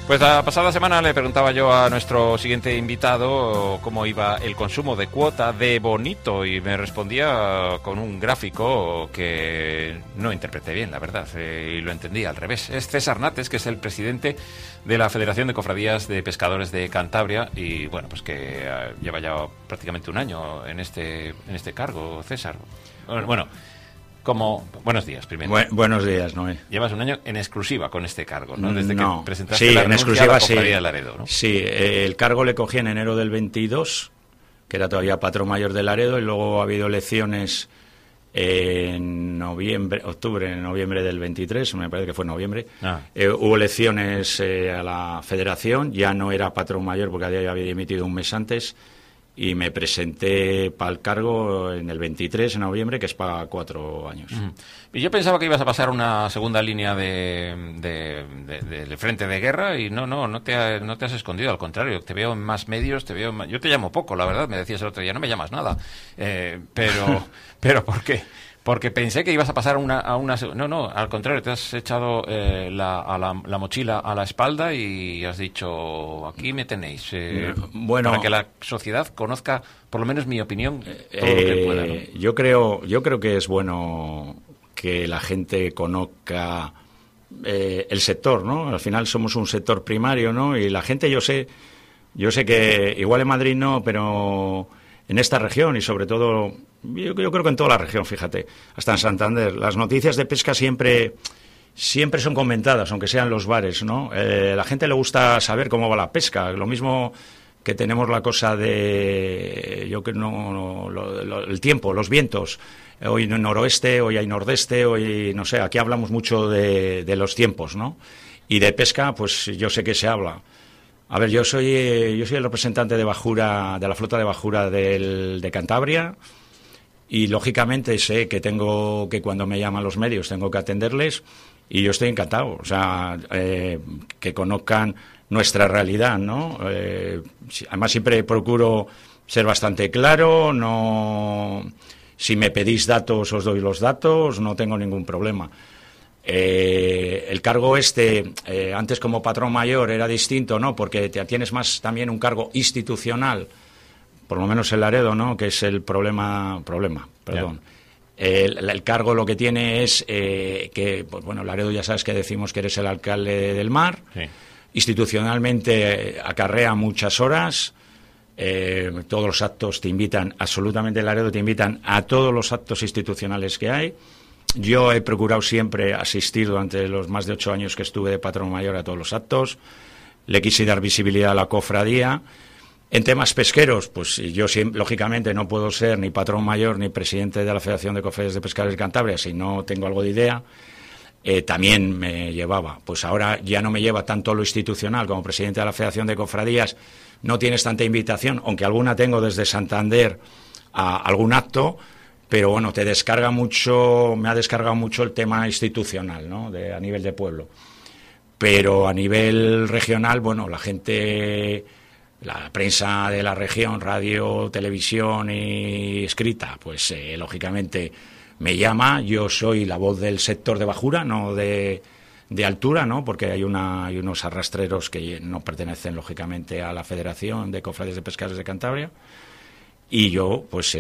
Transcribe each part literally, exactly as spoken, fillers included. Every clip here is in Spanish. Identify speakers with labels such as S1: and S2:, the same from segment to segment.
S1: Pues la pasada semana le preguntaba yo a nuestro siguiente invitado cómo iba el consumo de cuota de bonito y me respondía con un gráfico que no interpreté bien, la verdad, eh, y lo entendí al revés. Es César Nates, que es el presidente de la Federación de Cofradías de Pescadores de Cantabria y bueno, pues que uh, lleva ya prácticamente un año en este, en este cargo, César. Bueno... Como, buenos días, primero.
S2: Bu buenos días, Noé.
S1: Llevas un año en exclusiva con este cargo, ¿no? Desde
S2: no.
S1: que presentaste
S2: sí,
S1: la
S2: en
S1: renuncia
S2: exclusiva,
S1: a la Cofradía
S2: sí.
S1: de Laredo, ¿no?
S2: Sí, eh, el cargo le cogí en enero del veintidós, que era todavía patrón mayor de Laredo, y luego ha habido elecciones en noviembre, octubre, noviembre del veintitrés, me parece que fue noviembre. Ah. Eh, hubo elecciones eh, a la federación, ya no era patrón mayor porque había dimitido un mes antes, y me presenté para el cargo en el veintitrés, en noviembre, que es para cuatro años.
S1: Uh-huh. Y yo pensaba que ibas a pasar una segunda línea de, de, de, de, de frente de guerra y no, no, no te, ha, no te has escondido, al contrario, te veo en más medios, te veo en más... Yo te llamo poco, la verdad, me decías el otro día, no me llamas nada, eh, pero, pero ¿por qué? Porque pensé que ibas a pasar una, a una... No, no, al contrario, te has echado eh, la, a la, la mochila a la espalda y has dicho, aquí me tenéis, eh, bueno, para que la sociedad conozca, por lo menos mi opinión, todo eh, lo que pueda, ¿no?
S2: Yo creo, yo creo que es bueno que la gente conozca eh, el sector, ¿no? Al final somos un sector primario, ¿no? Y la gente, yo sé, yo sé que igual en Madrid no, pero en esta región y sobre todo... Yo, yo creo que en toda la región, fíjate, hasta en Santander, las noticias de pesca siempre, siempre son comentadas, aunque sean los bares, ¿no? Eh, la gente le gusta saber cómo va la pesca, lo mismo que tenemos la cosa de, yo que no, no lo, lo, el tiempo, los vientos, hoy hay noroeste, hoy hay nordeste, hoy, no sé, aquí hablamos mucho de, de los tiempos, ¿no? Y de pesca, pues yo sé que se habla. A ver, yo soy, yo soy el representante de bajura, de la flota de bajura del, de Cantabria. Y, lógicamente, sé que tengo que cuando me llaman los medios tengo que atenderles y yo estoy encantado. O sea, eh, que conozcan nuestra realidad, ¿no? Eh, además, siempre procuro ser bastante claro. No, si me pedís datos, os doy los datos. No tengo ningún problema. Eh, el cargo este, eh, antes como patrón mayor, era distinto, ¿no? Porque te tienes más también un cargo institucional, por lo menos en Laredo, ¿no? Que es el problema, problema, perdón. Yeah. El, el cargo lo que tiene es eh, que, pues bueno, Laredo ya sabes que decimos que eres el alcalde del mar. Sí. Institucionalmente eh, acarrea muchas horas. Eh, todos los actos te invitan, absolutamente Laredo te invitan a todos los actos institucionales que hay. Yo he procurado siempre asistir durante los más de ocho años que estuve de patrón mayor a todos los actos. Le quise dar visibilidad a la cofradía. En temas pesqueros, pues yo lógicamente no puedo ser ni patrón mayor ni presidente de la Federación de Cofradías de Pescadores de Cantabria si no tengo algo de idea. Eh, también me llevaba, pues ahora ya no me lleva tanto lo institucional como presidente de la Federación de Cofradías, no tienes tanta invitación, aunque alguna tengo desde Santander a algún acto, pero bueno, te descarga mucho, me ha descargado mucho el tema institucional, ¿no? De, a nivel de pueblo. Pero a nivel regional, bueno, la gente... La prensa de la región, radio, televisión y escrita, pues eh, lógicamente me llama. Yo soy la voz del sector de bajura, no de, de altura, ¿no? Porque hay, una, hay unos arrastreros que no pertenecen lógicamente a la Federación de Cofradías de Pescadores de Cantabria. Y yo, pues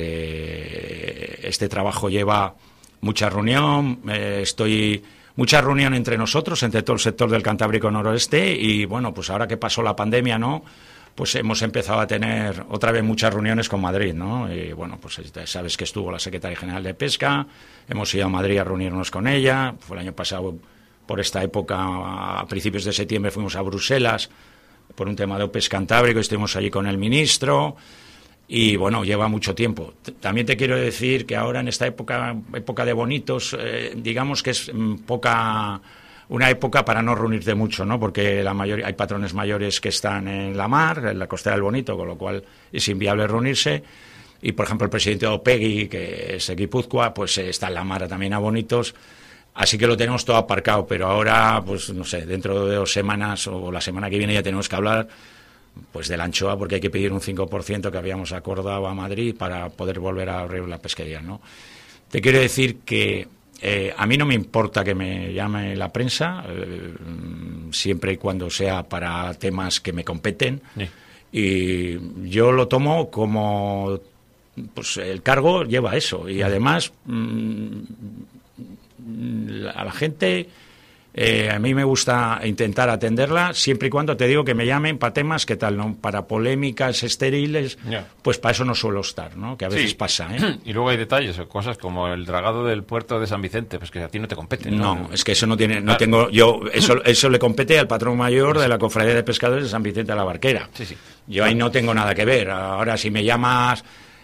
S2: eh, este trabajo lleva mucha reunión, eh, estoy... Mucha reunión entre nosotros, entre todo el sector del Cantábrico Noroeste. Y bueno, pues ahora que pasó la pandemia, ¿no? Pues hemos empezado a tener otra vez muchas reuniones con Madrid, ¿no? Y bueno, pues sabes que estuvo la secretaria general de Pesca, hemos ido a Madrid a reunirnos con ella. Fue el año pasado, por esta época, a principios de septiembre, fuimos a Bruselas por un tema de OPES Cantábrico, estuvimos allí con el ministro. Y bueno, lleva mucho tiempo. También te quiero decir que ahora en esta época, época de bonitos, eh, digamos que es mm, poca... Una época para no reunirte mucho, ¿no? Porque la mayoría, hay patrones mayores que están en la mar, en la costera del Bonito, con lo cual es inviable reunirse. Y, por ejemplo, el presidente de Opegui, que es de Guipúzcoa, pues está en la mar también a Bonitos. Así que lo tenemos todo aparcado. Pero ahora, pues no sé, dentro de dos semanas o la semana que viene ya tenemos que hablar pues de la anchoa, porque hay que pedir un cinco por ciento que habíamos acordado a Madrid para poder volver a abrir la pesquería, ¿no? Te quiero decir que Eh, a mí no me importa que me llame la prensa, eh, siempre y cuando sea para temas que me competen. Sí. Y yo lo tomo como, pues el cargo lleva eso. Y además, mmm, a la gente, eh, a mí me gusta intentar atenderla, siempre y cuando te digo que me llamen para temas que tal, ¿no? Para polémicas estériles, yeah. Pues para eso no suelo estar, ¿no? Que a veces sí. Pasa, ¿eh?
S1: Y luego hay detalles, cosas como el dragado del puerto de San Vicente, pues que a ti no te compete, ¿no?
S2: No, es que eso no tiene, no claro. tengo, yo, eso, eso le compete al patrón mayor de la Cofradía de Pescadores de San Vicente de la Barquera.
S1: Sí, sí.
S2: Yo ahí no tengo nada que ver. Ahora, si me llamas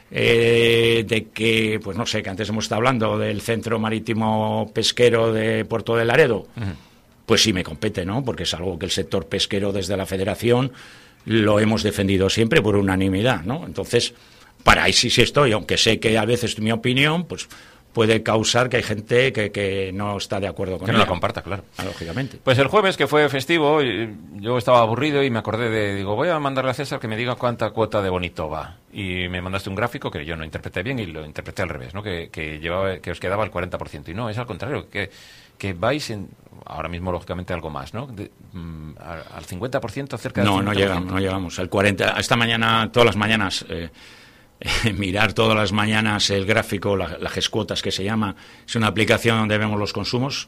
S2: eh, de que, pues no sé, que antes hemos estado hablando del Centro Marítimo Pesquero de Puerto de Laredo, uh-huh. Pues sí me compete, ¿no? Porque es algo que el sector pesquero desde la Federación lo hemos defendido siempre por unanimidad, ¿no? Entonces, para ahí sí sí estoy, aunque sé que a veces mi opinión, pues puede causar que hay gente que, que no está de acuerdo con
S1: que
S2: ella.
S1: no la comparta, claro.
S2: Ah, lógicamente.
S1: Pues el jueves, que fue festivo, yo estaba aburrido y me acordé de, digo, voy a mandarle a César que me diga cuánta cuota de bonito va. Y me mandaste un gráfico que yo no interpreté bien y lo interpreté al revés, ¿no? Que, que llevaba, que os quedaba el cuarenta por ciento. Y no, es al contrario, que, que vais en, ahora mismo lógicamente algo más, ¿no? De, mm, al cincuenta por ciento, cerca del
S2: no,
S1: cincuenta por ciento.
S2: No, llegamos, no llegamos. El cuarenta, esta mañana, todas las mañanas... Eh, mirar todas las mañanas el gráfico, la, la GEScuotas que se llama, es una aplicación donde vemos los consumos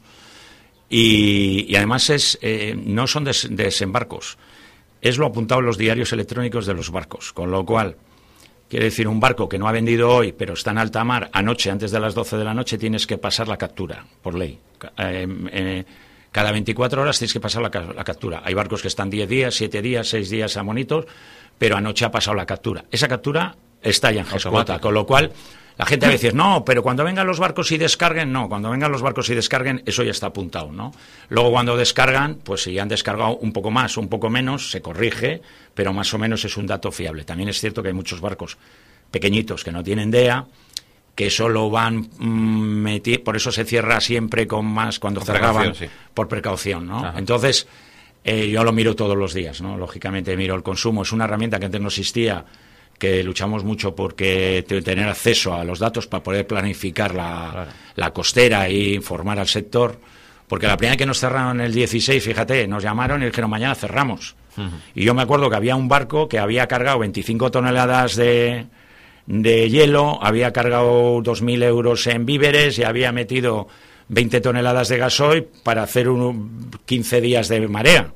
S2: y, y además es eh, no son des, desembarcos, es lo apuntado en los diarios electrónicos de los barcos, con lo cual, quiere decir, un barco que no ha vendido hoy pero está en alta mar, anoche antes de las doce de la noche tienes que pasar la captura, por ley. Eh, eh, cada veinticuatro horas tienes que pasar la, la captura. Hay barcos que están diez días, siete días, seis días a monitos, pero anoche ha pasado la captura. Esa captura está ya en GEScuota, con lo cual la gente va a decir, no, pero cuando vengan los barcos y descarguen, no, cuando vengan los barcos y descarguen, eso ya está apuntado, ¿no? Luego cuando descargan, pues si han descargado un poco más o un poco menos, se corrige, pero más o menos es un dato fiable. También es cierto que hay muchos barcos pequeñitos que no tienen D E A, que solo van mmm, meti- por eso se cierra siempre con más cuando por cerraban, sí. Por precaución, ¿no? Ajá. Entonces, eh, yo lo miro todos los días, ¿no? Lógicamente miro el consumo, es una herramienta que antes no existía, que luchamos mucho porque tener acceso a los datos para poder planificar la, claro. la costera e informar al sector, porque la primera vez que nos cerraron el dieciséis, fíjate, nos llamaron y dijeron mañana cerramos. Uh-huh. Y yo me acuerdo que había un barco que había cargado veinticinco toneladas de, de hielo, había cargado dos mil euros en víveres y había metido veinte toneladas de gasoil para hacer un, quince días de marea.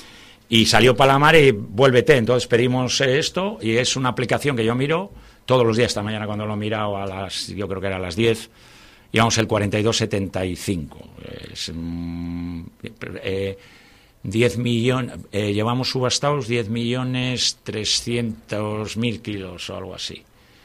S2: Y salió para la mar y vuélvete. Entonces pedimos esto y es una aplicación que yo miro todos los días. Esta mañana cuando lo he mirado a las, yo creo que era a las diez, llevamos el cuarenta y dos setenta y cinco. Es, mm, eh, diez millones, eh, llevamos subastados diez millones trescientos mil kilos o algo así.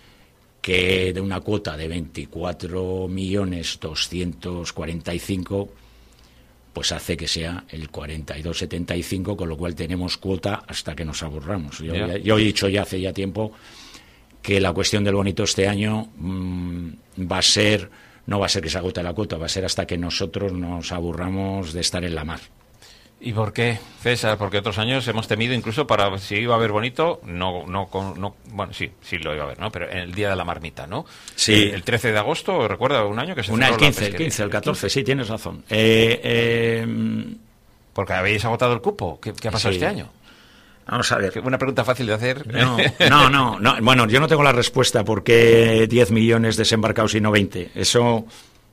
S2: Que de una cuota de veinticuatro millones doscientos cuarenta y cinco... pues hace que sea el cuarenta y dos setenta y cinco, con lo cual tenemos cuota hasta que nos aburramos. Yo, yeah. yo he dicho ya hace ya tiempo que la cuestión del bonito este año mmm, va a ser, no va a ser que se agote la cuota, va a ser hasta que nosotros nos aburramos de estar en la mar.
S1: ¿Y por qué, César? Porque otros años hemos temido incluso para si iba a haber bonito, no, no, no, bueno, sí, sí lo iba a haber, ¿no? Pero en el día de la marmita, ¿no?
S2: Sí.
S1: El, el trece de agosto, ¿recuerda un año que se
S2: Una,
S1: cerró
S2: el quince,
S1: la
S2: el quince, el catorce, sí, tienes razón. Eh, eh,
S1: Porque habéis agotado el cupo. ¿Qué, qué ha pasado sí. este año?
S2: Vamos a ver.
S1: Una pregunta fácil de hacer.
S2: No, no, no, no. Bueno, yo no tengo la respuesta por qué diez millones desembarcados y no veinte. Eso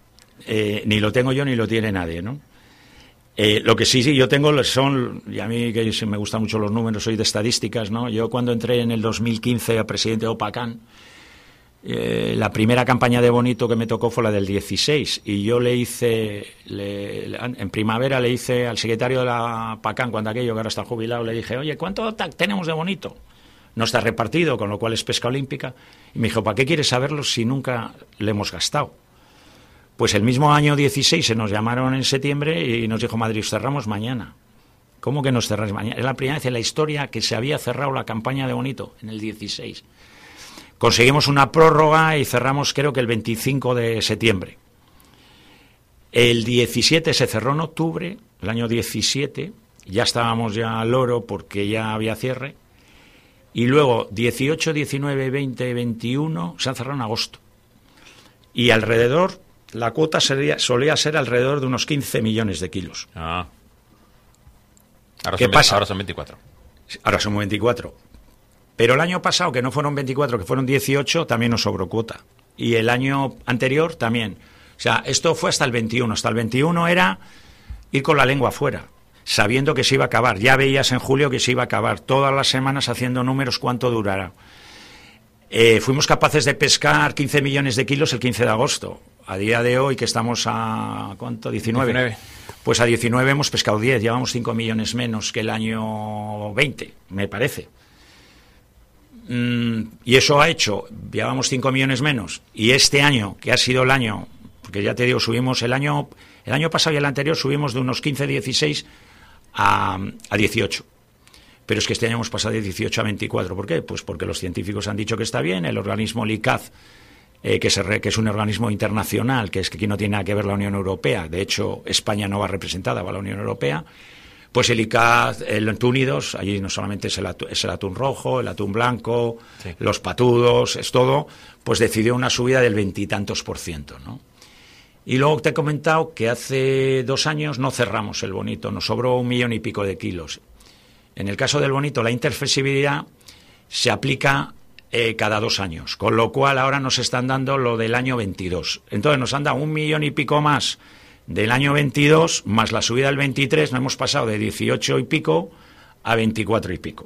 S2: eh, ni lo tengo yo ni lo tiene nadie, ¿no? Eh, lo que sí, sí, yo tengo son, y a mí que me gustan mucho los números, soy de estadísticas, ¿no? Yo cuando entré en el dos mil quince a presidente de OPACAN, eh, la primera campaña de bonito que me tocó fue la del dieciséis, y yo le hice, le, le, en primavera le hice al secretario de la PACAN, cuando aquello, que ahora está jubilado, le dije, oye, ¿cuánto tenemos de bonito? No está repartido, con lo cual es pesca olímpica, y me dijo, ¿para qué quieres saberlo si nunca le hemos gastado? Pues el mismo año dieciséis se nos llamaron en septiembre y nos dijo Madrid, cerramos mañana. ¿Cómo que nos cerráis mañana? Es la primera vez en la historia que se había cerrado la campaña de bonito, en el dieciséis. Conseguimos una prórroga y cerramos creo que el veinticinco de septiembre. El diecisiete se cerró en octubre, el año diecisiete, ya estábamos ya al loro porque ya había cierre. Y luego dieciocho, diecinueve, veinte, veintiuno se han cerrado en agosto. Y alrededor la cuota sería, solía ser alrededor de unos quince millones de kilos.
S1: Ah. Ahora
S2: ¿Qué
S1: son,
S2: pasa?
S1: Ahora son veinticuatro.
S2: Ahora son veinticuatro. Pero el año pasado, que no fueron veinticuatro, que fueron dieciocho, también nos sobró cuota. Y el año anterior también. O sea, esto fue hasta el veintiuno. Hasta el veintiuno era ir con la lengua afuera, sabiendo que se iba a acabar. Ya veías en julio que se iba a acabar. Todas las semanas haciendo números cuánto durará. Eh, fuimos capaces de pescar quince millones de kilos el quince de agosto. A día de hoy, que estamos a... ¿cuánto? diecinueve. diecinueve. Pues a diecinueve hemos pescado diez. Llevamos cinco millones menos que el año veinte, me parece. Mm, y eso ha hecho... Llevamos cinco millones menos. Y este año, que ha sido el año... Porque ya te digo, subimos el año... El año pasado y el anterior subimos de unos quince, dieciséis a, a dieciocho. Pero es que este año hemos pasado de dieciocho a veinticuatro. ¿Por qué? Pues porque los científicos han dicho que está bien. El organismo L I C A Z, eh, que, se re, que es un organismo internacional, que es que aquí no tiene nada que ver la Unión Europea. De hecho, España no va representada, va a la Unión Europea. Pues el I C A Z, el Túnidos, allí no solamente es el, atún, es el atún rojo, el atún blanco, sí, los patudos, es todo, pues decidió una subida del veintitantos por ciento, ¿no? Y luego te he comentado que hace dos años no cerramos el bonito, nos sobró un millón y pico de kilos. En el caso del bonito, la interflexibilidad se aplica eh, cada dos años, con lo cual ahora nos están dando lo del año veintidós. Entonces nos han dado un millón y pico más del año veintidós, más la subida del veintitrés, nos hemos pasado de dieciocho y pico a veinticuatro y pico.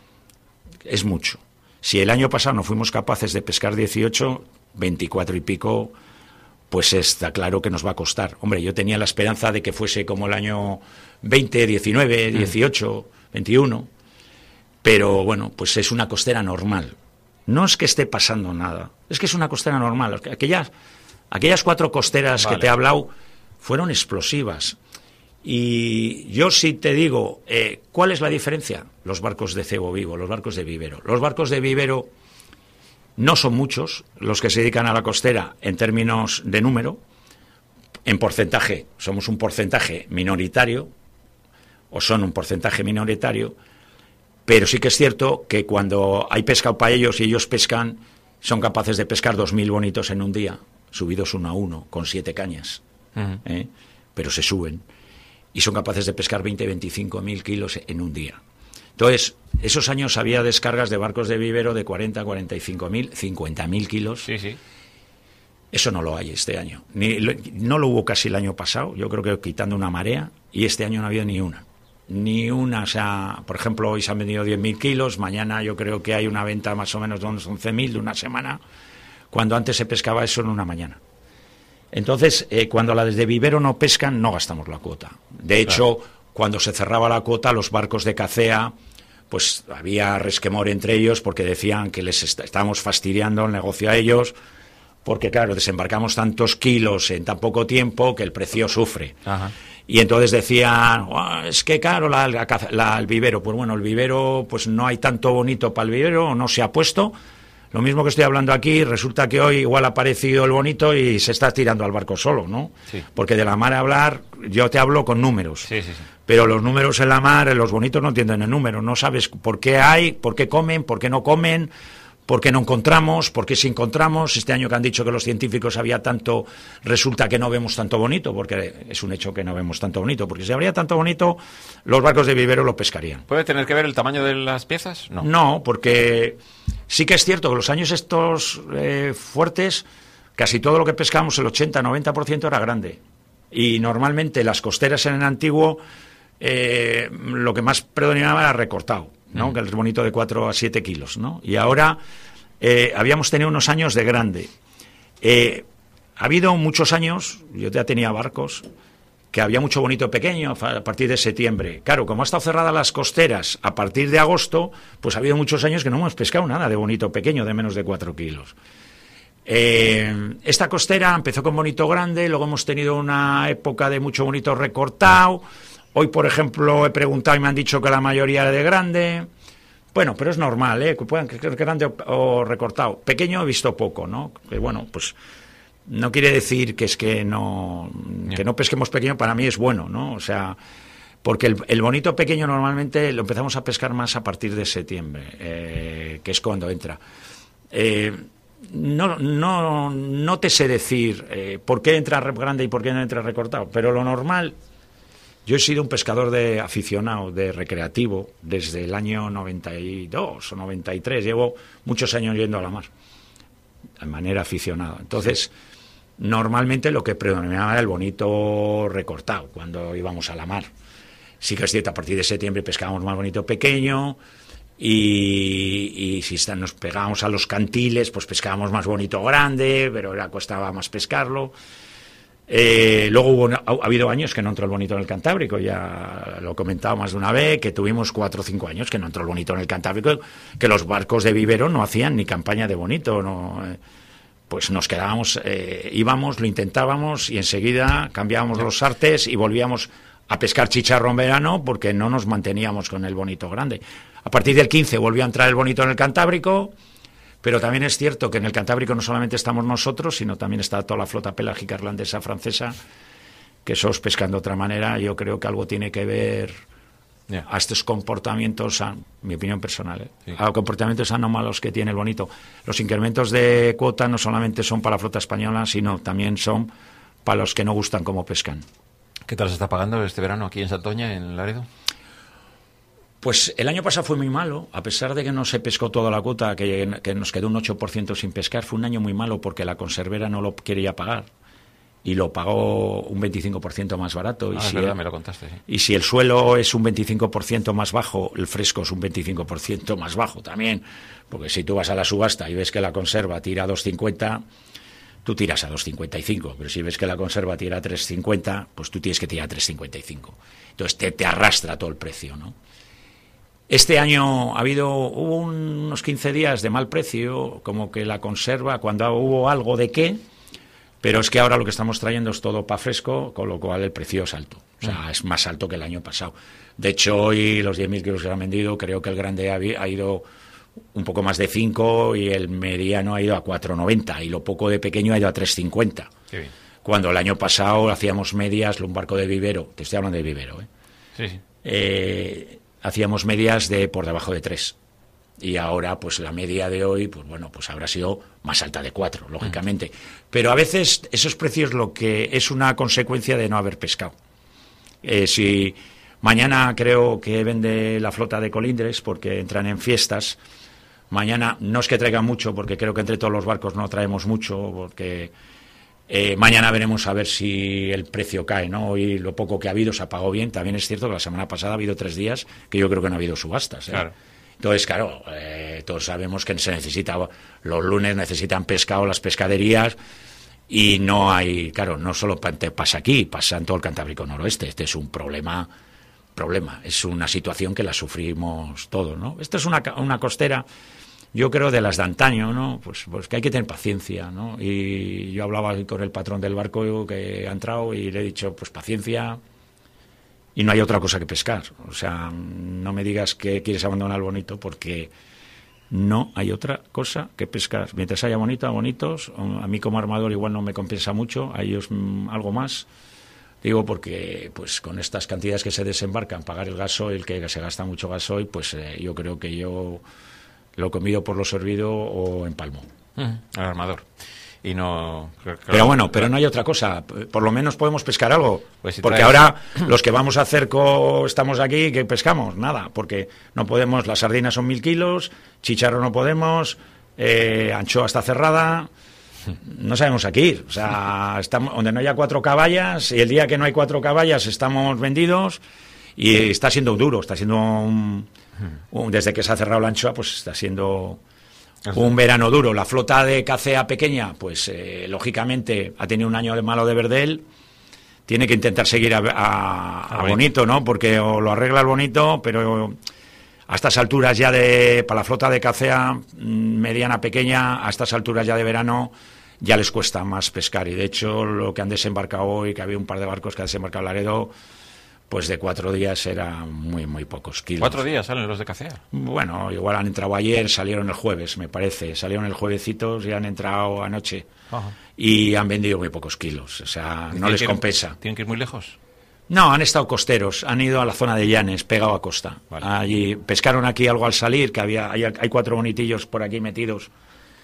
S2: Es mucho. Si el año pasado no fuimos capaces de pescar dieciocho, veinticuatro y pico... pues está claro que nos va a costar. Hombre, yo tenía la esperanza de que fuese como el año veinte, diecinueve, dieciocho, veintiuno, pero bueno, pues es una costera normal. No es que esté pasando nada, es que es una costera normal. Aquellas, aquellas cuatro costeras vale. que te he hablado fueron explosivas. Y yo sí te digo, eh, ¿cuál es la diferencia? Los barcos de cebo vivo, los barcos de vivero. Los barcos de vivero... no son muchos los que se dedican a la costera en términos de número. En porcentaje, somos un porcentaje minoritario, o son un porcentaje minoritario, pero sí que es cierto que cuando hay pescado para ellos y ellos pescan, son capaces de pescar dos mil bonitos en un día, subidos uno a uno, con siete cañas, uh-huh. ¿eh? Pero se suben, y son capaces de pescar veinte, veinticinco mil kilos en un día. Entonces, esos años había descargas de barcos de vivero de cuarenta, cuarenta y cinco mil, cincuenta mil kilos.
S1: Sí, sí.
S2: Eso no lo hay este año. Ni, no lo hubo casi el año pasado, yo creo que quitando una marea, y este año no ha habido ni una. Ni una, o sea, por ejemplo, hoy se han vendido diez mil kilos, mañana yo creo que hay una venta más o menos de unos once mil de una semana, cuando antes se pescaba eso en una mañana. Entonces, eh, cuando las de vivero no pescan, no gastamos la cuota. De hecho, claro, cuando se cerraba la cuota, los barcos de cacea... pues había resquemor entre ellos porque decían que les est- estábamos fastidiando el negocio a ellos, porque claro, desembarcamos tantos kilos en tan poco tiempo que el precio sufre. Ajá. Y entonces decían, oh, es que caro la, la, la, el vivero. Pues bueno, el vivero, pues no hay tanto bonito para el vivero, no se ha puesto. Lo mismo que estoy hablando aquí, resulta que hoy igual ha aparecido el bonito y se está tirando al barco solo, ¿no? Sí. Porque de la mar a hablar, yo te hablo con números. Sí, sí, sí. Pero los números en la mar, los bonitos no entienden el número. No sabes por qué hay, por qué comen, por qué no comen, por qué no encontramos, por qué si encontramos. Este año que han dicho que los científicos había tanto, resulta que no vemos tanto bonito, porque es un hecho que no vemos tanto bonito. Porque si habría tanto bonito, los barcos de vivero lo pescarían.
S1: ¿Puede tener que ver el tamaño de las piezas? No.
S2: No, porque sí que es cierto que los años estos eh, fuertes, casi todo lo que pescamos, el ochenta, noventa por ciento era grande. Y normalmente las costeras en el antiguo... Eh, lo que más predominaba era recortado, ¿no? Mm. Que el bonito de cuatro a siete kilos, ¿no? Y ahora eh, habíamos tenido unos años de grande. Eh, ha habido muchos años, yo ya tenía barcos, que había mucho bonito pequeño a partir de septiembre. Claro, como han estado cerradas las costeras a partir de agosto, pues ha habido muchos años que no hemos pescado nada de bonito pequeño, de menos de cuatro kilos. Eh, esta costera empezó con bonito grande, luego hemos tenido una época de mucho bonito recortado. Hoy, por ejemplo, he preguntado y me han dicho que la mayoría era de grande. Bueno, pero es normal, ¿eh? Que puedan ser grande o, o recortado. Pequeño he visto poco, ¿no? Que bueno, pues no quiere decir que es que no, que no pesquemos pequeño, para mí es bueno, ¿no? O sea, porque el, el bonito pequeño normalmente lo empezamos a pescar más a partir de septiembre, eh, que es cuando entra. Eh, no, no, no te sé decir eh, por qué entra grande y por qué no entra recortado, pero lo normal... Yo he sido un pescador de aficionado, de recreativo, desde el año noventa y dos o noventa y tres. Llevo muchos años yendo a la mar, de manera aficionada. Entonces, sí. Normalmente lo que predominaba era el bonito recortado, cuando íbamos a la mar. Sí que es cierto, a partir de septiembre pescábamos más bonito pequeño, y, y si nos pegábamos a los cantiles, pues pescábamos más bonito grande, pero era, costaba más pescarlo. Eh, luego hubo, ha, ha habido años que no entró el bonito en el Cantábrico, ya lo he comentado más de una vez, que tuvimos cuatro o cinco años que no entró el bonito en el Cantábrico, que los barcos de vivero no hacían ni campaña de bonito, no, eh, pues nos quedábamos, eh, íbamos, lo intentábamos y enseguida cambiábamos los artes y volvíamos a pescar chicharro en verano porque no nos manteníamos con el bonito grande. A partir del quince volvió a entrar el bonito en el Cantábrico. Pero también es cierto que en el Cantábrico no solamente estamos nosotros, sino también está toda la flota pelágica irlandesa, francesa, que esos pescan de otra manera. Yo creo que algo tiene que ver yeah. a estos comportamientos, a, mi opinión personal, ¿eh? sí. a los comportamientos anómalos que tiene el bonito. Los incrementos de cuota no solamente son para la flota española, sino también son para los que no gustan cómo pescan.
S1: ¿Qué tal se está pagando este verano aquí en Santoña, en Laredo?
S2: Pues el año pasado fue muy malo, a pesar de que no se pescó toda la cuota, que, que nos quedó un ocho por ciento sin pescar. Fue un año muy malo porque la conservera no lo quería pagar y lo pagó un veinticinco por ciento más barato.
S1: Ah,
S2: y
S1: es
S2: si
S1: verdad,
S2: el,
S1: me lo contaste. Sí.
S2: Y si el suelo es un veinticinco por ciento más bajo, el fresco es un veinticinco por ciento más bajo también, porque si tú vas a la subasta y ves que la conserva tira a dos cincuenta, tú tiras a dos cincuenta y cinco, pero si ves que la conserva tira a tres cincuenta, pues tú tienes que tirar a tres cincuenta y cinco. Entonces te, te arrastra todo el precio, ¿no? Este año ha habido hubo unos quince días de mal precio, como que la conserva, cuando hubo algo de qué, pero es que ahora lo que estamos trayendo es todo para fresco, con lo cual el precio es alto. O sea, mm. es más alto que el año pasado. De hecho, hoy los diez mil kilos que se han vendido, creo que el grande ha, ha ido un poco más de cinco y el mediano ha ido a cuatro noventa y lo poco de pequeño ha ido a tres cincuenta.
S1: Qué bien.
S2: Cuando el año pasado hacíamos medias, un barco de vivero, te estoy hablando de vivero, ¿eh?
S1: Sí, sí.
S2: Eh... hacíamos medias de por debajo de tres y ahora pues la media de hoy pues bueno pues habrá sido más alta de cuatro, lógicamente, pero a veces esos precios lo que es una consecuencia de no haber pescado. Eh, si mañana creo que vende la flota de colindres porque entran en fiestas, mañana no es que traigan mucho porque creo que entre todos los barcos no traemos mucho porque Eh, mañana veremos a ver si el precio cae, ¿no? Hoy lo poco que ha habido se ha pagado bien. También es cierto que la semana pasada ha habido tres días que yo creo que no ha habido subastas, ¿eh?
S1: Claro.
S2: Entonces, claro, eh, todos sabemos que se necesita, los lunes necesitan pescado las pescaderías y no hay, claro, no solo pasa aquí, pasa en todo el Cantábrico Noroeste. Este es un problema, problema, es una situación que la sufrimos todos, ¿no? Esta es una, una costera... Yo creo de las de antaño, ¿no? Pues, pues que hay que tener paciencia, ¿no? Y yo hablaba con el patrón del barco que ha entrado y le he dicho, pues paciencia y no hay otra cosa que pescar. O sea, no me digas que quieres abandonar el bonito porque no hay otra cosa que pescar. Mientras haya bonito, bonitos, a mí como armador igual no me compensa mucho, a ellos mmm, algo más. Digo porque pues con estas cantidades que se desembarcan, pagar el gasoil, que se gasta mucho gasoil, pues eh, yo creo que yo... lo comido por lo servido o empalmo.
S1: Uh-huh. El armador. Y no... Claro,
S2: pero bueno, pero claro. No hay otra cosa. Por lo menos podemos pescar algo.
S1: Pues si
S2: porque
S1: traes...
S2: ahora los que vamos a cerco estamos aquí, ¿qué pescamos? Nada, porque no podemos, las sardinas son mil kilos, chicharro no podemos, eh, anchoa está cerrada, no sabemos a qué ir. O sea, estamos donde no haya cuatro caballas y el día que no hay cuatro caballas estamos vendidos y está siendo duro, está siendo un... Desde que se ha cerrado la anchoa, pues está siendo un verano duro. La flota de cacea pequeña, pues eh, lógicamente ha tenido un año de malo de verdel. Tiene que intentar seguir a, a, a bonito, ¿no? Porque o lo arregla el bonito, pero a estas alturas ya de para la flota de cacea mediana pequeña, a estas alturas ya de verano ya les cuesta más pescar. Y de hecho lo que han desembarcado hoy, que había un par de barcos que han desembarcado en Laredo, pues de cuatro días era muy, muy pocos kilos.
S1: ¿Cuatro días salen los de cacea?
S2: Bueno, igual han entrado ayer, salieron el jueves, me parece. Salieron el juevecitos y han entrado anoche. Ajá. Y han vendido muy pocos kilos. O sea, no les compensa.
S1: ¿Tienen que ir muy lejos?
S2: No, han estado costeros. Han ido a la zona de Llanes, pegado a costa. Vale. Allí pescaron aquí algo al salir, que había hay, hay cuatro bonitillos por aquí metidos.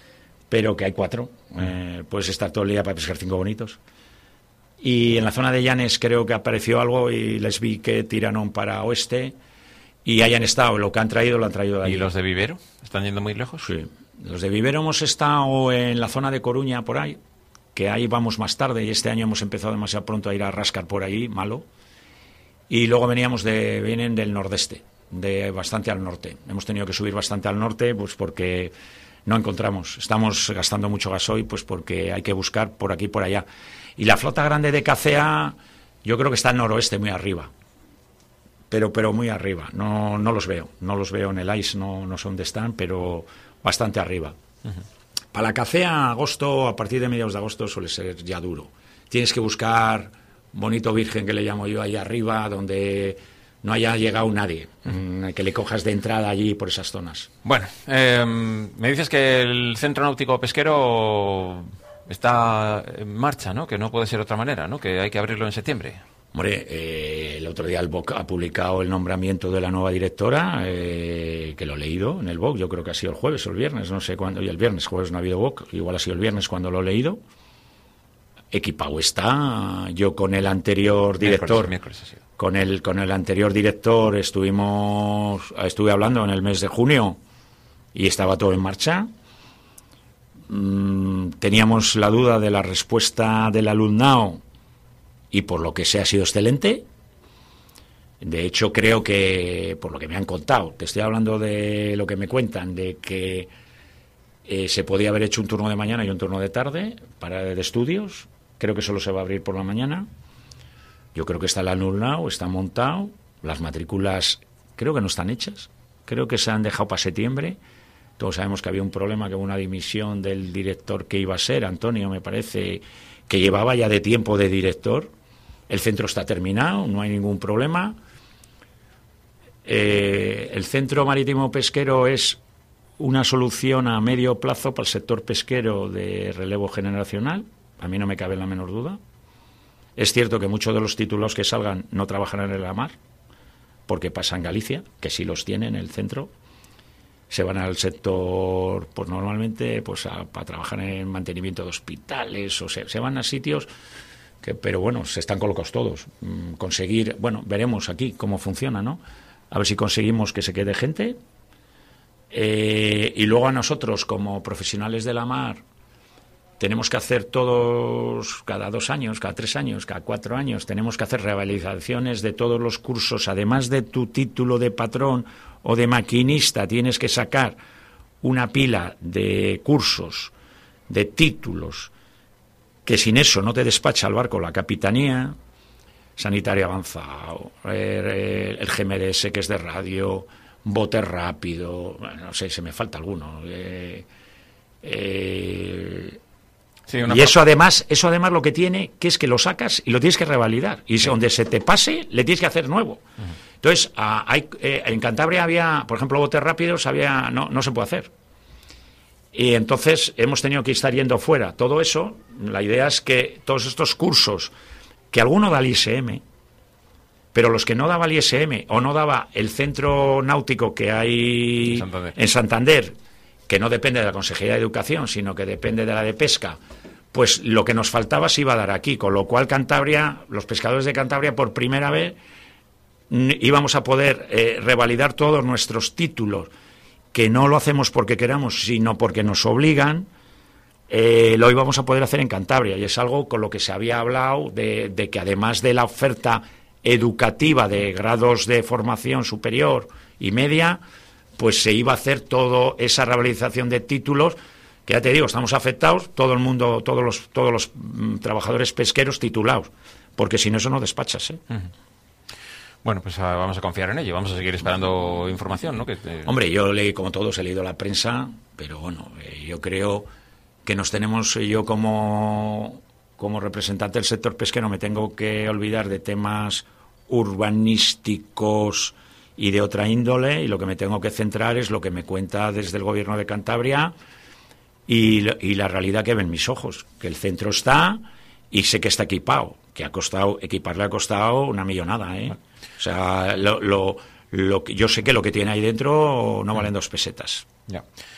S2: pero que hay cuatro. Eh, puedes estar todo el día para pescar cinco bonitos. Y en la zona de Llanes creo que apareció algo y les vi que tiraron para oeste y hayan estado. Lo que han traído lo han traído de allí.
S1: ¿Y los de Vivero? ¿Están yendo muy lejos?
S2: Sí. Los de Vivero hemos estado en la zona de Coruña, por ahí, que ahí vamos más tarde y este año hemos empezado demasiado pronto a ir a rascar por ahí, malo. Y luego veníamos de, vienen del nordeste, de bastante al norte. Hemos tenido que subir bastante al norte pues porque no encontramos. Estamos gastando mucho gasoil pues porque hay que buscar por aquí y por allá. Y la flota grande de C C A yo creo que está al noroeste, muy arriba. Pero pero muy arriba. No no los veo. No los veo en el ice, no, no sé dónde están, pero bastante arriba. Uh-huh. Para la C C A, agosto, a partir de mediados de agosto suele ser ya duro. Tienes que buscar bonito virgen, que le llamo yo, ahí arriba, donde no haya llegado nadie, uh-huh. que le cojas de entrada allí por esas zonas.
S1: Bueno, eh, me dices que el Centro Náutico Pesquero está en marcha, ¿no? Que no puede ser de otra manera, ¿no? Que hay que abrirlo en septiembre.
S2: Hombre, eh, el otro día el B O C ha publicado el nombramiento de la nueva directora, eh, que lo he leído en el B O C, yo creo que ha sido el jueves o el viernes, no sé cuándo, y el viernes, jueves no ha habido B O C, igual ha sido el viernes cuando lo he leído. Equipado está, yo con el anterior director, miércoles, miércoles con el con el anterior director estuvimos, estuve hablando en el mes de junio y estaba todo en marcha. Mm, teníamos la duda de la respuesta del alumnado y por lo que sea ha sido excelente. De hecho, creo que, por lo que me han contado, te estoy hablando de lo que me cuentan, de que eh, se podía haber hecho un turno de mañana y un turno de tarde para de estudios. Creo que solo se va a abrir por la mañana. Yo creo que está el alumnado, está montado. Las matrículas creo que no están hechas. Creo que se han dejado para septiembre. Todos sabemos que había un problema, que hubo una dimisión del director que iba a ser, Antonio, me parece, que llevaba ya de tiempo de director. El centro está terminado, no hay ningún problema. Eh, el Centro Marítimo Pesquero es una solución a medio plazo para el sector pesquero de relevo generacional. A mí no me cabe la menor duda. Es cierto que muchos de los titulados que salgan no trabajarán en la mar, porque pasa en Galicia, que sí los tiene en el centro. Se van al sector, pues normalmente, pues a, a trabajar en mantenimiento de hospitales, o se, se van a sitios que, pero bueno, se están colocados todos. Mm, conseguir, bueno, veremos aquí cómo funciona, ¿no? A ver si conseguimos que se quede gente. Eh, y luego a nosotros, como profesionales de la mar, tenemos que hacer todos, cada dos años, cada tres años, cada cuatro años, tenemos que hacer revalidaciones de todos los cursos. Además de tu título de patrón o de maquinista, tienes que sacar una pila de cursos, de títulos, que sin eso no te despacha el barco la capitanía, sanitario avanzado, eh, el G M D S que es de radio, bote rápido, bueno, no sé, se me falta alguno. Eh, eh, Sí, y eso además, eso además lo que tiene, que es que lo sacas y lo tienes que revalidar. Y sí. Donde se te pase, le tienes que hacer nuevo. Uh-huh. Entonces, a, hay, eh, en Cantabria había, por ejemplo, botes rápidos, había, no, no se puede hacer. Y entonces hemos tenido que estar yendo fuera. Todo eso, la idea es que todos estos cursos, que alguno da el I S M, pero los que no daba el I S M o no daba el centro náutico que hay Santander. en Santander, que no depende de la Consejería de Educación, sino que depende de la de Pesca, pues lo que nos faltaba se iba a dar aquí, con lo cual Cantabria, los pescadores de Cantabria, por primera vez íbamos a poder eh, revalidar todos nuestros títulos, que no lo hacemos porque queramos, sino porque nos obligan, eh, lo íbamos a poder hacer en Cantabria, y es algo con lo que se había hablado de, de que además de la oferta educativa de grados de formación superior y media, pues se iba a hacer toda esa revalorización de títulos, que ya te digo, estamos afectados, todo el mundo, todos los todos los mm, trabajadores pesqueros titulados, porque si no, eso no despachas, ¿eh? Uh-huh.
S1: Bueno, pues a, vamos a confiar en ello, vamos a seguir esperando información, ¿no? Que te...
S2: Hombre, yo leí, como todos, he leído la prensa, pero bueno, eh, yo creo que nos tenemos, yo como, como representante del sector pesquero, me tengo que olvidar de temas urbanísticos y de otra índole, y lo que me tengo que centrar es lo que me cuenta desde el Gobierno de Cantabria y, y la realidad que ven mis ojos, que el centro está y sé que está equipado, que ha costado, equiparle ha costado una millonada, ¿eh? O sea, lo, lo, lo, yo sé que lo que tiene ahí dentro no valen dos pesetas.
S1: Ya.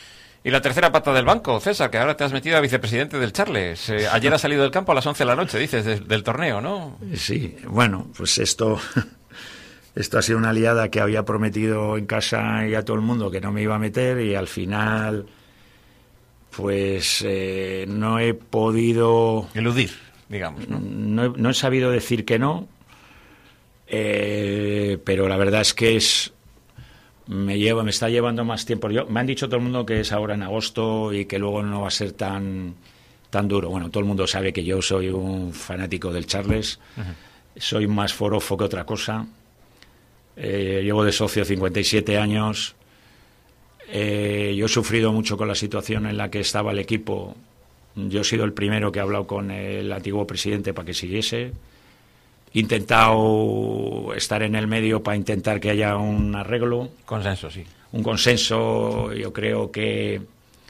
S1: Y la tercera pata del banco, César, que ahora te has metido a vicepresidente del Charles. Eh, ayer has salido del campo a las once de la noche, dices, de, del torneo, ¿no?
S2: Sí, bueno, pues esto, esto ha sido una liada que había prometido en casa y a todo el mundo que no me iba a meter, y al final, pues eh, no he podido...
S1: Eludir, digamos, ¿no?
S2: No he, no he sabido decir que no, eh, pero la verdad es que es... me lleva, me está llevando más tiempo. Yo, me han dicho todo el mundo que es ahora en agosto y que luego no va a ser tan tan duro. Bueno, todo el mundo sabe que yo soy un fanático del Charles. Uh-huh. Soy más forofo que otra cosa. Eh, llevo de socio cincuenta y siete años. Eh, yo he sufrido mucho con la situación en la que estaba el equipo. Yo he sido el primero que ha hablado con el antiguo presidente para que siguiese. He intentado estar en el medio para intentar que haya un arreglo.
S1: Consenso, sí.
S2: Un consenso, yo creo que,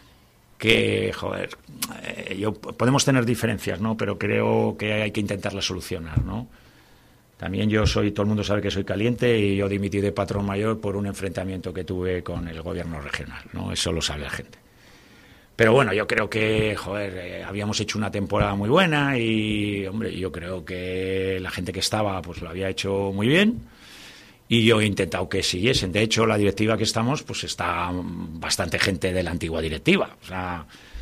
S2: que joder, eh, yo, podemos tener diferencias, ¿no? Pero creo que hay que intentarlas solucionar, ¿no? También yo soy, todo el mundo sabe que soy caliente, y yo dimití de patrón mayor por un enfrentamiento que tuve con el gobierno regional, ¿no? Eso lo sabe la gente. Pero bueno, yo creo que, joder, eh, habíamos hecho una temporada muy buena y, hombre, yo creo que la gente que estaba, pues lo había hecho muy bien, y yo he intentado que siguiesen. De hecho, la directiva que estamos, pues está bastante gente de la antigua directiva. O sea,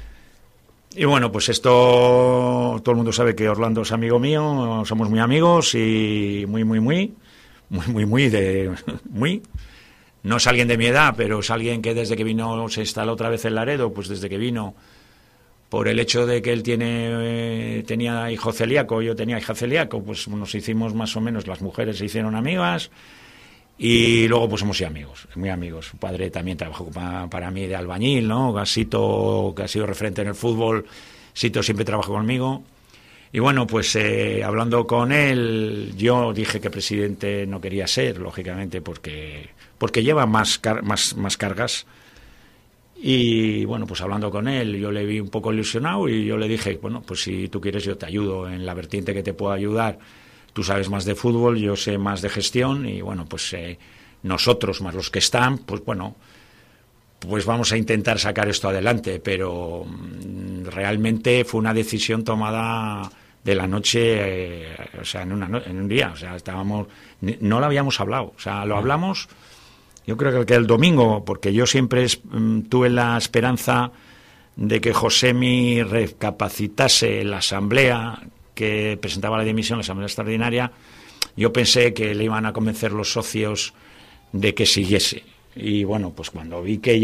S2: y bueno, pues esto, todo el mundo sabe que Orlando es amigo mío, somos muy amigos y muy, muy, muy, muy, muy, muy, de, muy... No es alguien de mi edad, pero es alguien que desde que vino, se instaló otra vez en Laredo, pues desde que vino, por el hecho de que él tiene eh, tenía hijo celíaco, yo tenía hija celíaco, pues nos hicimos más o menos, las mujeres se hicieron amigas, y luego pues somos amigos, muy amigos. Su padre también trabajó para, para mí de albañil, ¿no? Gasito, que ha sido referente en el fútbol, Sito siempre trabajó conmigo. Y bueno, pues eh, hablando con él, yo dije que presidente no quería ser, lógicamente, porque... porque lleva más, car- más, más cargas. Y bueno, pues hablando con él, yo le vi un poco ilusionado y yo le dije, bueno, pues si tú quieres yo te ayudo en la vertiente que te puedo ayudar. Tú sabes más de fútbol, yo sé más de gestión, y bueno, pues eh, nosotros más los que están, pues bueno, pues vamos a intentar sacar esto adelante. Pero mm, realmente fue una decisión tomada de la noche, eh, o sea, en, una no- en un día, o sea, estábamos, no lo habíamos hablado, o sea, lo hablamos... Yo creo que el domingo, porque yo siempre es, tuve la esperanza de que Josemi recapacitase la asamblea que presentaba la dimisión, la asamblea extraordinaria. Yo pensé que le iban a convencer los socios de que siguiese. Y bueno, pues cuando vi que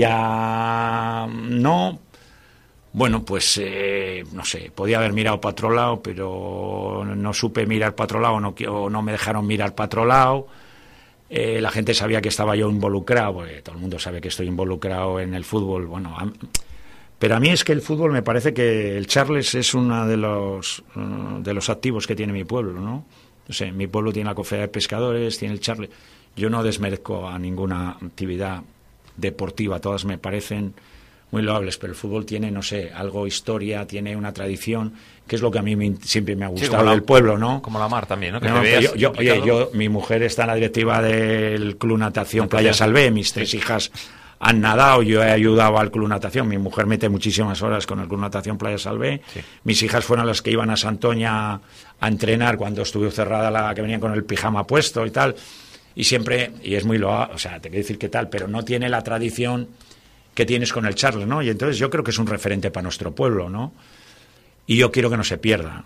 S2: ya no, bueno, pues eh, no sé, podía haber mirado para otro lado, pero no supe mirar para otro lado, no, o no me dejaron mirar para otro lado. Eh, la gente sabía que estaba yo involucrado, porque todo el mundo sabe que estoy involucrado en el fútbol. Bueno, a, pero a mí es que el fútbol me parece que el Charles es uno de los uh, de los activos que tiene mi pueblo, ¿no? O sea, mi pueblo tiene la Cofradía de Pescadores, tiene el Charles. Yo no desmerezco a ninguna actividad deportiva, todas me parecen muy loables, pero el fútbol tiene, no sé, algo historia, tiene una tradición, que es lo que a mí me, siempre me ha gustado, sí, del pueblo, ¿no?
S1: Como la mar también, ¿no? Que
S2: no,
S1: te veas
S2: yo, yo, oye, yo, mi mujer está en la directiva del Club Natación Playa Salvé, mis tres sí. hijas han nadado, yo he ayudado al Club Natación, mi mujer mete muchísimas horas con el Club Natación Playa Salvé, sí. Mis hijas fueron las que iban a Santoña a entrenar cuando estuvo cerrada, la que venían con el pijama puesto y tal, y siempre, y es muy loable, o sea, te quiero decir que tal, pero no tiene la tradición que tienes con el Charles, ¿no? Y entonces yo creo que es un referente para nuestro pueblo, ¿no? Y yo quiero que no se pierda.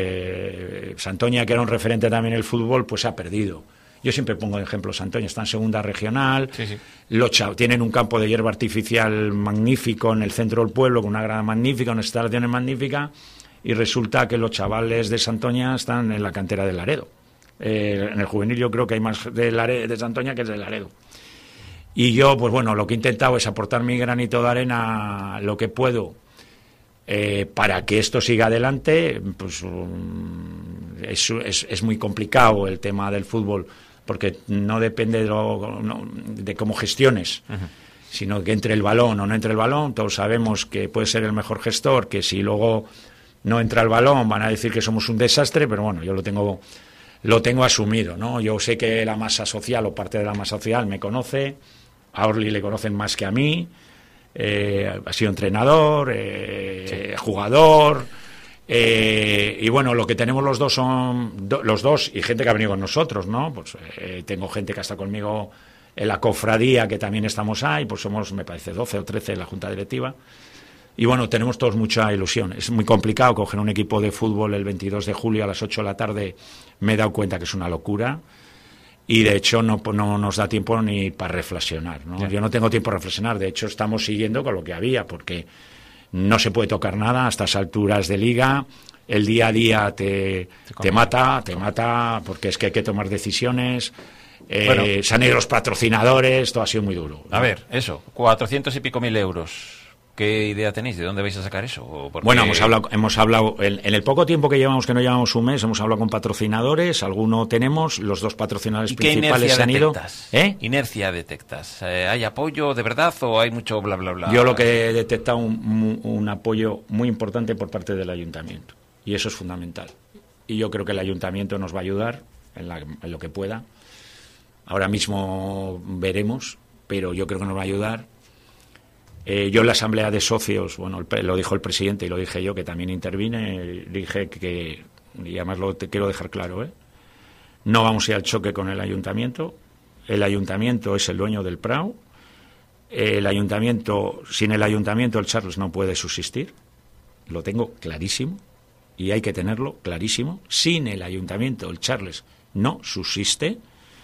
S2: Eh, Santoña, que era un referente también en el fútbol, pues se ha perdido. Yo siempre pongo de ejemplo Santoña, está en segunda regional, sí, sí. Los chav- tienen un campo de hierba artificial magnífico en el centro del pueblo, con una grada magnífica, una instalación magnífica, y resulta que los chavales de Santoña están en la cantera de Laredo. Eh, en el juvenil yo creo que hay más de, Lare- de Santoña que de Laredo. Y yo, pues bueno, lo que he intentado es aportar mi granito de arena, lo que puedo, eh, para que esto siga adelante. Pues um, es, es, es muy complicado el tema del fútbol, porque no depende de, lo, no, de cómo gestiones, uh-huh. sino que entre el balón o no entre el balón. Todos sabemos que puede ser el mejor gestor, que si luego no entra el balón van a decir que somos un desastre, pero bueno, yo lo tengo... lo tengo asumido, ¿no? Yo sé que la masa social o parte de la masa social me conoce, a Orly le conocen más que a mí, eh, ha sido entrenador, eh,
S1: sí.
S2: jugador, eh, y bueno, lo que tenemos los dos son do, los dos y gente que ha venido con nosotros, ¿no? Pues eh, tengo gente que ha estado conmigo en la cofradía, que también estamos ahí, pues somos, me parece, doce o trece en la junta directiva. Y bueno, tenemos todos mucha ilusión. Es muy complicado coger un equipo de fútbol el veintidós de julio a las ocho de la tarde. Me he dado cuenta que es una locura. Y de hecho no, no nos da tiempo ni para reflexionar, ¿no? Yo no tengo tiempo para reflexionar. De hecho estamos siguiendo con lo que había, porque no se puede tocar nada a estas alturas de liga. El día a día te, te mata, te mata, porque es que hay que tomar decisiones. Eh, bueno, se han ido los patrocinadores, todo ha sido muy duro, ¿no?
S1: A ver, eso, cuatrocientos y pico mil euros. ¿Qué idea tenéis? ¿De dónde vais a sacar eso? Porque...
S2: Bueno, hemos hablado, hemos hablado en, en el poco tiempo que llevamos, que no llevamos un mes, hemos hablado con patrocinadores, alguno tenemos, los dos patrocinadores principales se han ido.
S1: ¿Eh? ¿Inercia detectas? Eh, ¿Hay apoyo de verdad o hay mucho bla, bla, bla?
S2: Yo lo que he detectado un, un, un apoyo muy importante por parte del ayuntamiento, y eso es fundamental. Y yo creo que el ayuntamiento nos va a ayudar en, la, en lo que pueda. Ahora mismo veremos, pero yo creo que nos va a ayudar. Eh, yo en la asamblea de socios, bueno, el, lo dijo el presidente y lo dije yo, que también intervine, dije que, y además lo te quiero dejar claro, ¿eh? No vamos a ir al choque con el ayuntamiento. El ayuntamiento es el dueño del Prado. El ayuntamiento, sin el ayuntamiento el Charles no puede subsistir. Lo tengo clarísimo y hay que tenerlo clarísimo. Sin el ayuntamiento el Charles no subsiste.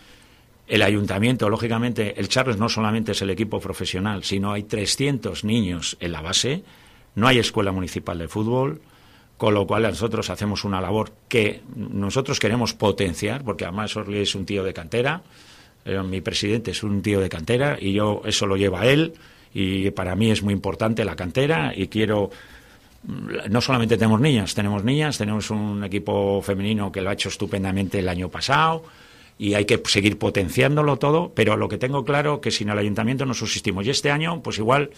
S2: El ayuntamiento, lógicamente, el Charles no solamente es el equipo profesional, sino hay trescientos niños en la base, no hay escuela municipal de fútbol, con lo cual nosotros hacemos una labor que nosotros queremos potenciar, porque además Orly es un tío de cantera, eh, mi presidente es un tío de cantera, y yo eso lo lleva a él, y para mí es muy importante la cantera, y quiero... No solamente tenemos niñas, tenemos niñas, tenemos un equipo femenino que lo ha hecho estupendamente el año pasado, y hay que seguir potenciándolo todo, pero lo que tengo claro que sin el ayuntamiento no subsistimos. Y este año, pues igual,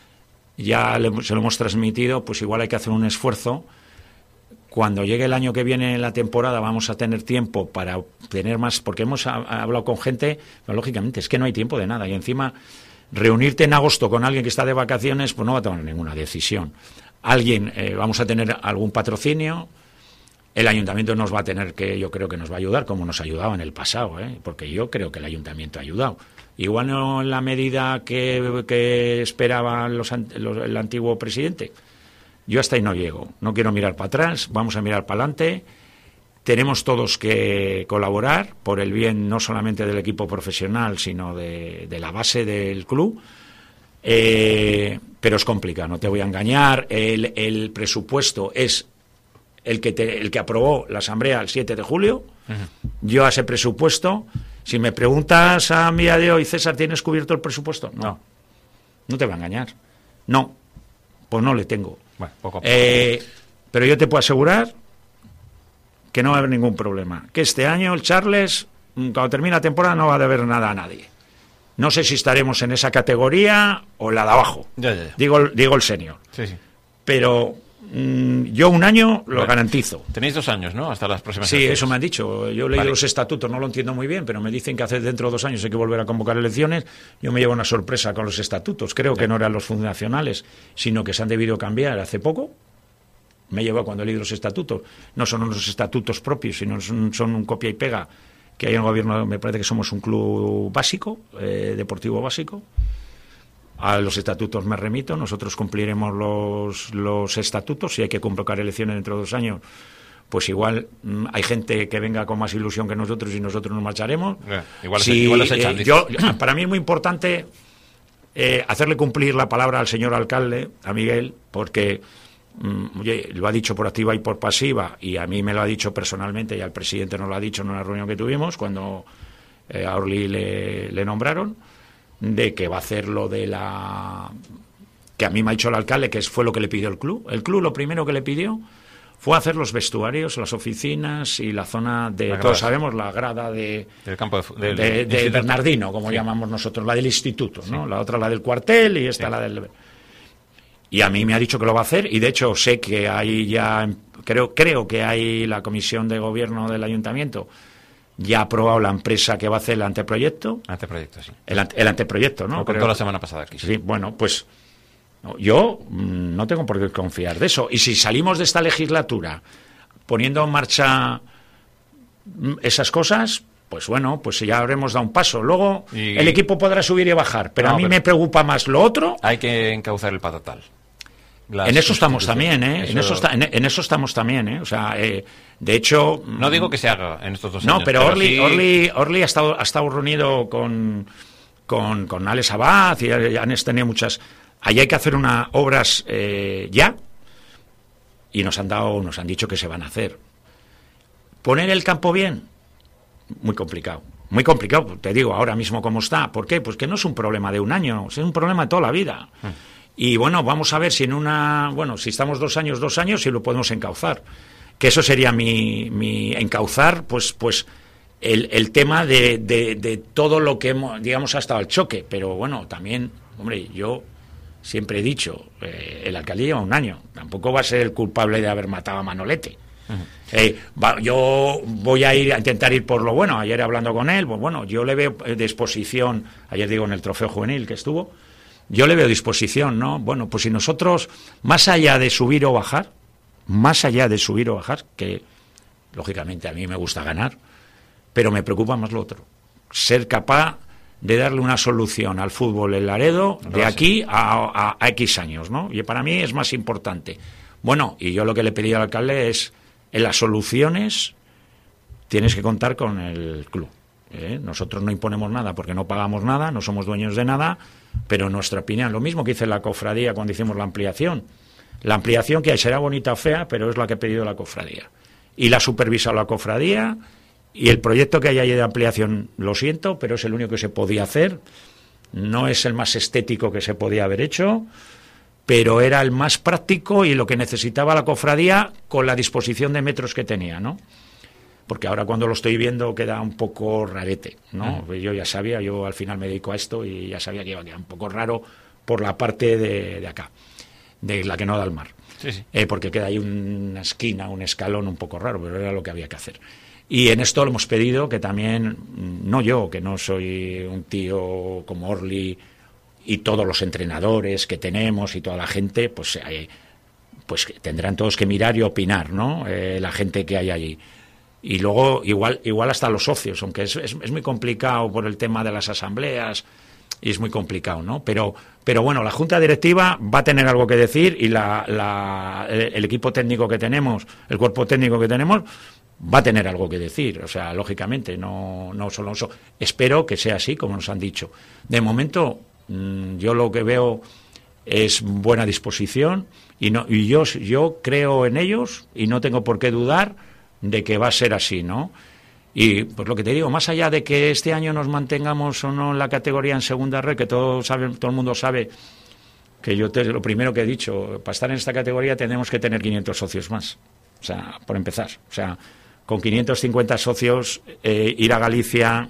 S2: ya le, se lo hemos transmitido, pues igual hay que hacer un esfuerzo. Cuando llegue el año que viene la temporada vamos a tener tiempo para tener más, porque hemos ha, ha hablado con gente, pero lógicamente es que no hay tiempo de nada. Y encima, reunirte en agosto con alguien que está de vacaciones, pues no va a tomar ninguna decisión. Alguien, eh, vamos a tener algún patrocinio. El ayuntamiento nos va a tener que, yo creo que nos va a ayudar, como nos ayudaba en el pasado, ¿eh? Porque yo creo que el ayuntamiento ha ayudado. Igual no en la medida que, que esperaba los, los, el antiguo presidente. Yo hasta ahí no llego. No quiero mirar para atrás, vamos a mirar para adelante. Tenemos todos que colaborar por el bien no solamente del equipo profesional, sino de, de la base del club. Eh, pero es complicado, no te voy a engañar. El, el presupuesto es... El que, te, el que aprobó la asamblea el siete de julio, uh-huh. Yo a ese presupuesto, si me preguntas a mí a de hoy, César, ¿tienes cubierto el presupuesto? No, no te va a engañar. No, pues no le tengo.
S1: Bueno, poco a poco.
S2: Eh, pero yo te puedo asegurar que no va a haber ningún problema. Que este año el Charles, cuando termine la temporada, no va a deber nada a nadie. No sé si estaremos en esa categoría o la de abajo.
S1: Ya, ya, ya.
S2: Digo, digo el senior.
S1: Sí, sí.
S2: Pero... yo un año lo bueno, garantizo.
S1: Tenéis dos años, ¿no? Hasta las próximas
S2: Sí,
S1: elecciones.
S2: eso me han dicho. Yo leí vale. los estatutos, no lo entiendo muy bien, pero me dicen que hace dentro de dos años hay que volver a convocar elecciones. Yo me llevo una sorpresa con los estatutos. Creo sí. que no eran los fundacionales, sino que se han debido cambiar hace poco. Me llevo cuando he leído los estatutos. No son unos estatutos propios, sino son, son un copia y pega que hay en el gobierno. Me parece que somos un club básico, eh, deportivo básico. A los estatutos me remito, nosotros cumpliremos los, los estatutos. Si hay que convocar elecciones dentro de dos años, pues igual mmm, hay gente que venga con más ilusión que nosotros y nosotros nos marcharemos.
S1: Eh, igual,
S2: si,
S1: se, igual los echan,
S2: eh, yo, para mí es muy importante eh, hacerle cumplir la palabra al señor alcalde, a Miguel, porque mmm, oye, lo ha dicho por activa y por pasiva, y a mí me lo ha dicho personalmente, y al presidente nos lo ha dicho en una reunión que tuvimos cuando eh, a Orly le, le nombraron, de que va a hacer lo de la... que a mí me ha dicho el alcalde, que fue lo que le pidió el club. El club lo primero que le pidió fue hacer los vestuarios, las oficinas y la zona de... Todos sabemos, la grada de...
S1: Del campo de...
S2: de, de, de Bernardino, como sí. llamamos nosotros, la del instituto, ¿no? Sí. La otra la del cuartel y esta sí. la del... Y a mí me ha dicho que lo va a hacer, y de hecho sé que hay ya... Creo, creo que hay la comisión de gobierno del ayuntamiento... Ya ha aprobado la empresa que va a hacer el anteproyecto.
S1: Anteproyecto, sí.
S2: El, el anteproyecto, ¿no?
S1: Lo contó la semana pasada aquí.
S2: Sí, bueno, pues No, yo mm, no tengo por qué confiar de eso. Y si salimos de esta legislatura poniendo en marcha esas cosas, pues bueno, pues ya habremos dado un paso. Luego y... el equipo podrá subir y bajar, pero no, a mí pero me preocupa más lo otro.
S1: Hay que encauzar el patatal.
S2: Las en eso estamos también, ¿eh? Eso... En, eso está, en, en eso estamos también, ¿eh? O sea, eh, de hecho...
S1: No digo que se haga en estos dos
S2: no,
S1: años.
S2: No, pero, pero Orly,
S1: sí...
S2: Orly, Orly ha, estado, ha estado reunido con, con, con Alex Abad y han tenido muchas... Allí hay que hacer unas obras eh, ya y nos han dado, nos han dicho que se van a hacer. ¿Poner el campo bien? Muy complicado. Muy complicado, te digo, ahora mismo cómo está. ¿Por qué? Pues que no es un problema de un año, es un problema de toda la vida. Mm. Y bueno, vamos a ver si en una... Bueno, si estamos dos años, dos años, si lo podemos encauzar. Que eso sería mi... mi encauzar, pues... pues el, el tema de, de, de todo lo que hemos... Digamos, hasta el choque. Pero bueno, también, hombre, yo siempre he dicho, eh, el alcalde lleva un año. Tampoco va a ser el culpable de haber matado a Manolete. Uh-huh. Eh, va, yo voy a ir a intentar ir por lo bueno. Ayer hablando con él, pues bueno, yo le veo disposición, ayer digo en el trofeo juvenil que estuvo, yo le veo disposición, ¿no? Bueno, pues si nosotros, más allá de subir o bajar, más allá de subir o bajar, que lógicamente a mí me gusta ganar, pero me preocupa más lo otro, ser capaz de darle una solución al fútbol en Laredo de aquí a, a, a X años, ¿no? Y para mí es más importante. Bueno, y yo lo que le pedí al alcalde es, en las soluciones tienes que contar con el club. ¿eh? Nosotros no imponemos nada porque no pagamos nada, no somos dueños de nada, pero nuestra opinión, lo mismo que hice la cofradía cuando hicimos la ampliación. La ampliación que será bonita o fea, pero es la que ha pedido la cofradía. Y la ha supervisado la cofradía, y el proyecto que hay ahí de ampliación, lo siento, pero es el único que se podía hacer. No es el más estético que se podía haber hecho, pero era el más práctico y lo que necesitaba la cofradía con la disposición de metros que tenía, ¿no? Porque ahora cuando lo estoy viendo queda un poco rarete, ¿no? Uh-huh. Yo ya sabía, yo al final me dedico a esto y ya sabía que iba a quedar un poco raro por la parte de, de acá, de la que no da al mar.
S1: Sí, sí.
S2: Eh, porque queda ahí una esquina, un escalón un poco raro, pero era lo que había que hacer. Y en esto lo hemos pedido que también, no yo, que no soy un tío como Orly y todos los entrenadores que tenemos y toda la gente, pues, eh, pues tendrán todos que mirar y opinar, ¿no? Eh, la gente que hay allí. Y luego igual igual hasta los socios, aunque es, es, es muy complicado por el tema de las asambleas y es muy complicado, ¿no? Pero pero bueno, la junta directiva va a tener algo que decir y la, la el, el equipo técnico que tenemos, el cuerpo técnico que tenemos, va a tener algo que decir. O sea, lógicamente, no, no solo eso. Espero que sea así, como nos han dicho. De momento, mmm, yo lo que veo es buena disposición y, no, y yo, yo creo en ellos y no tengo por qué dudar de que va a ser así, ¿no? Y pues lo que te digo, más allá de que este año nos mantengamos o no en la categoría en segunda red, que todo sabe, todo el mundo sabe que yo te, lo primero que he dicho, para estar en esta categoría tenemos que tener quinientos socios más, o sea, por empezar, o sea, con quinientos cincuenta socios eh, ir a Galicia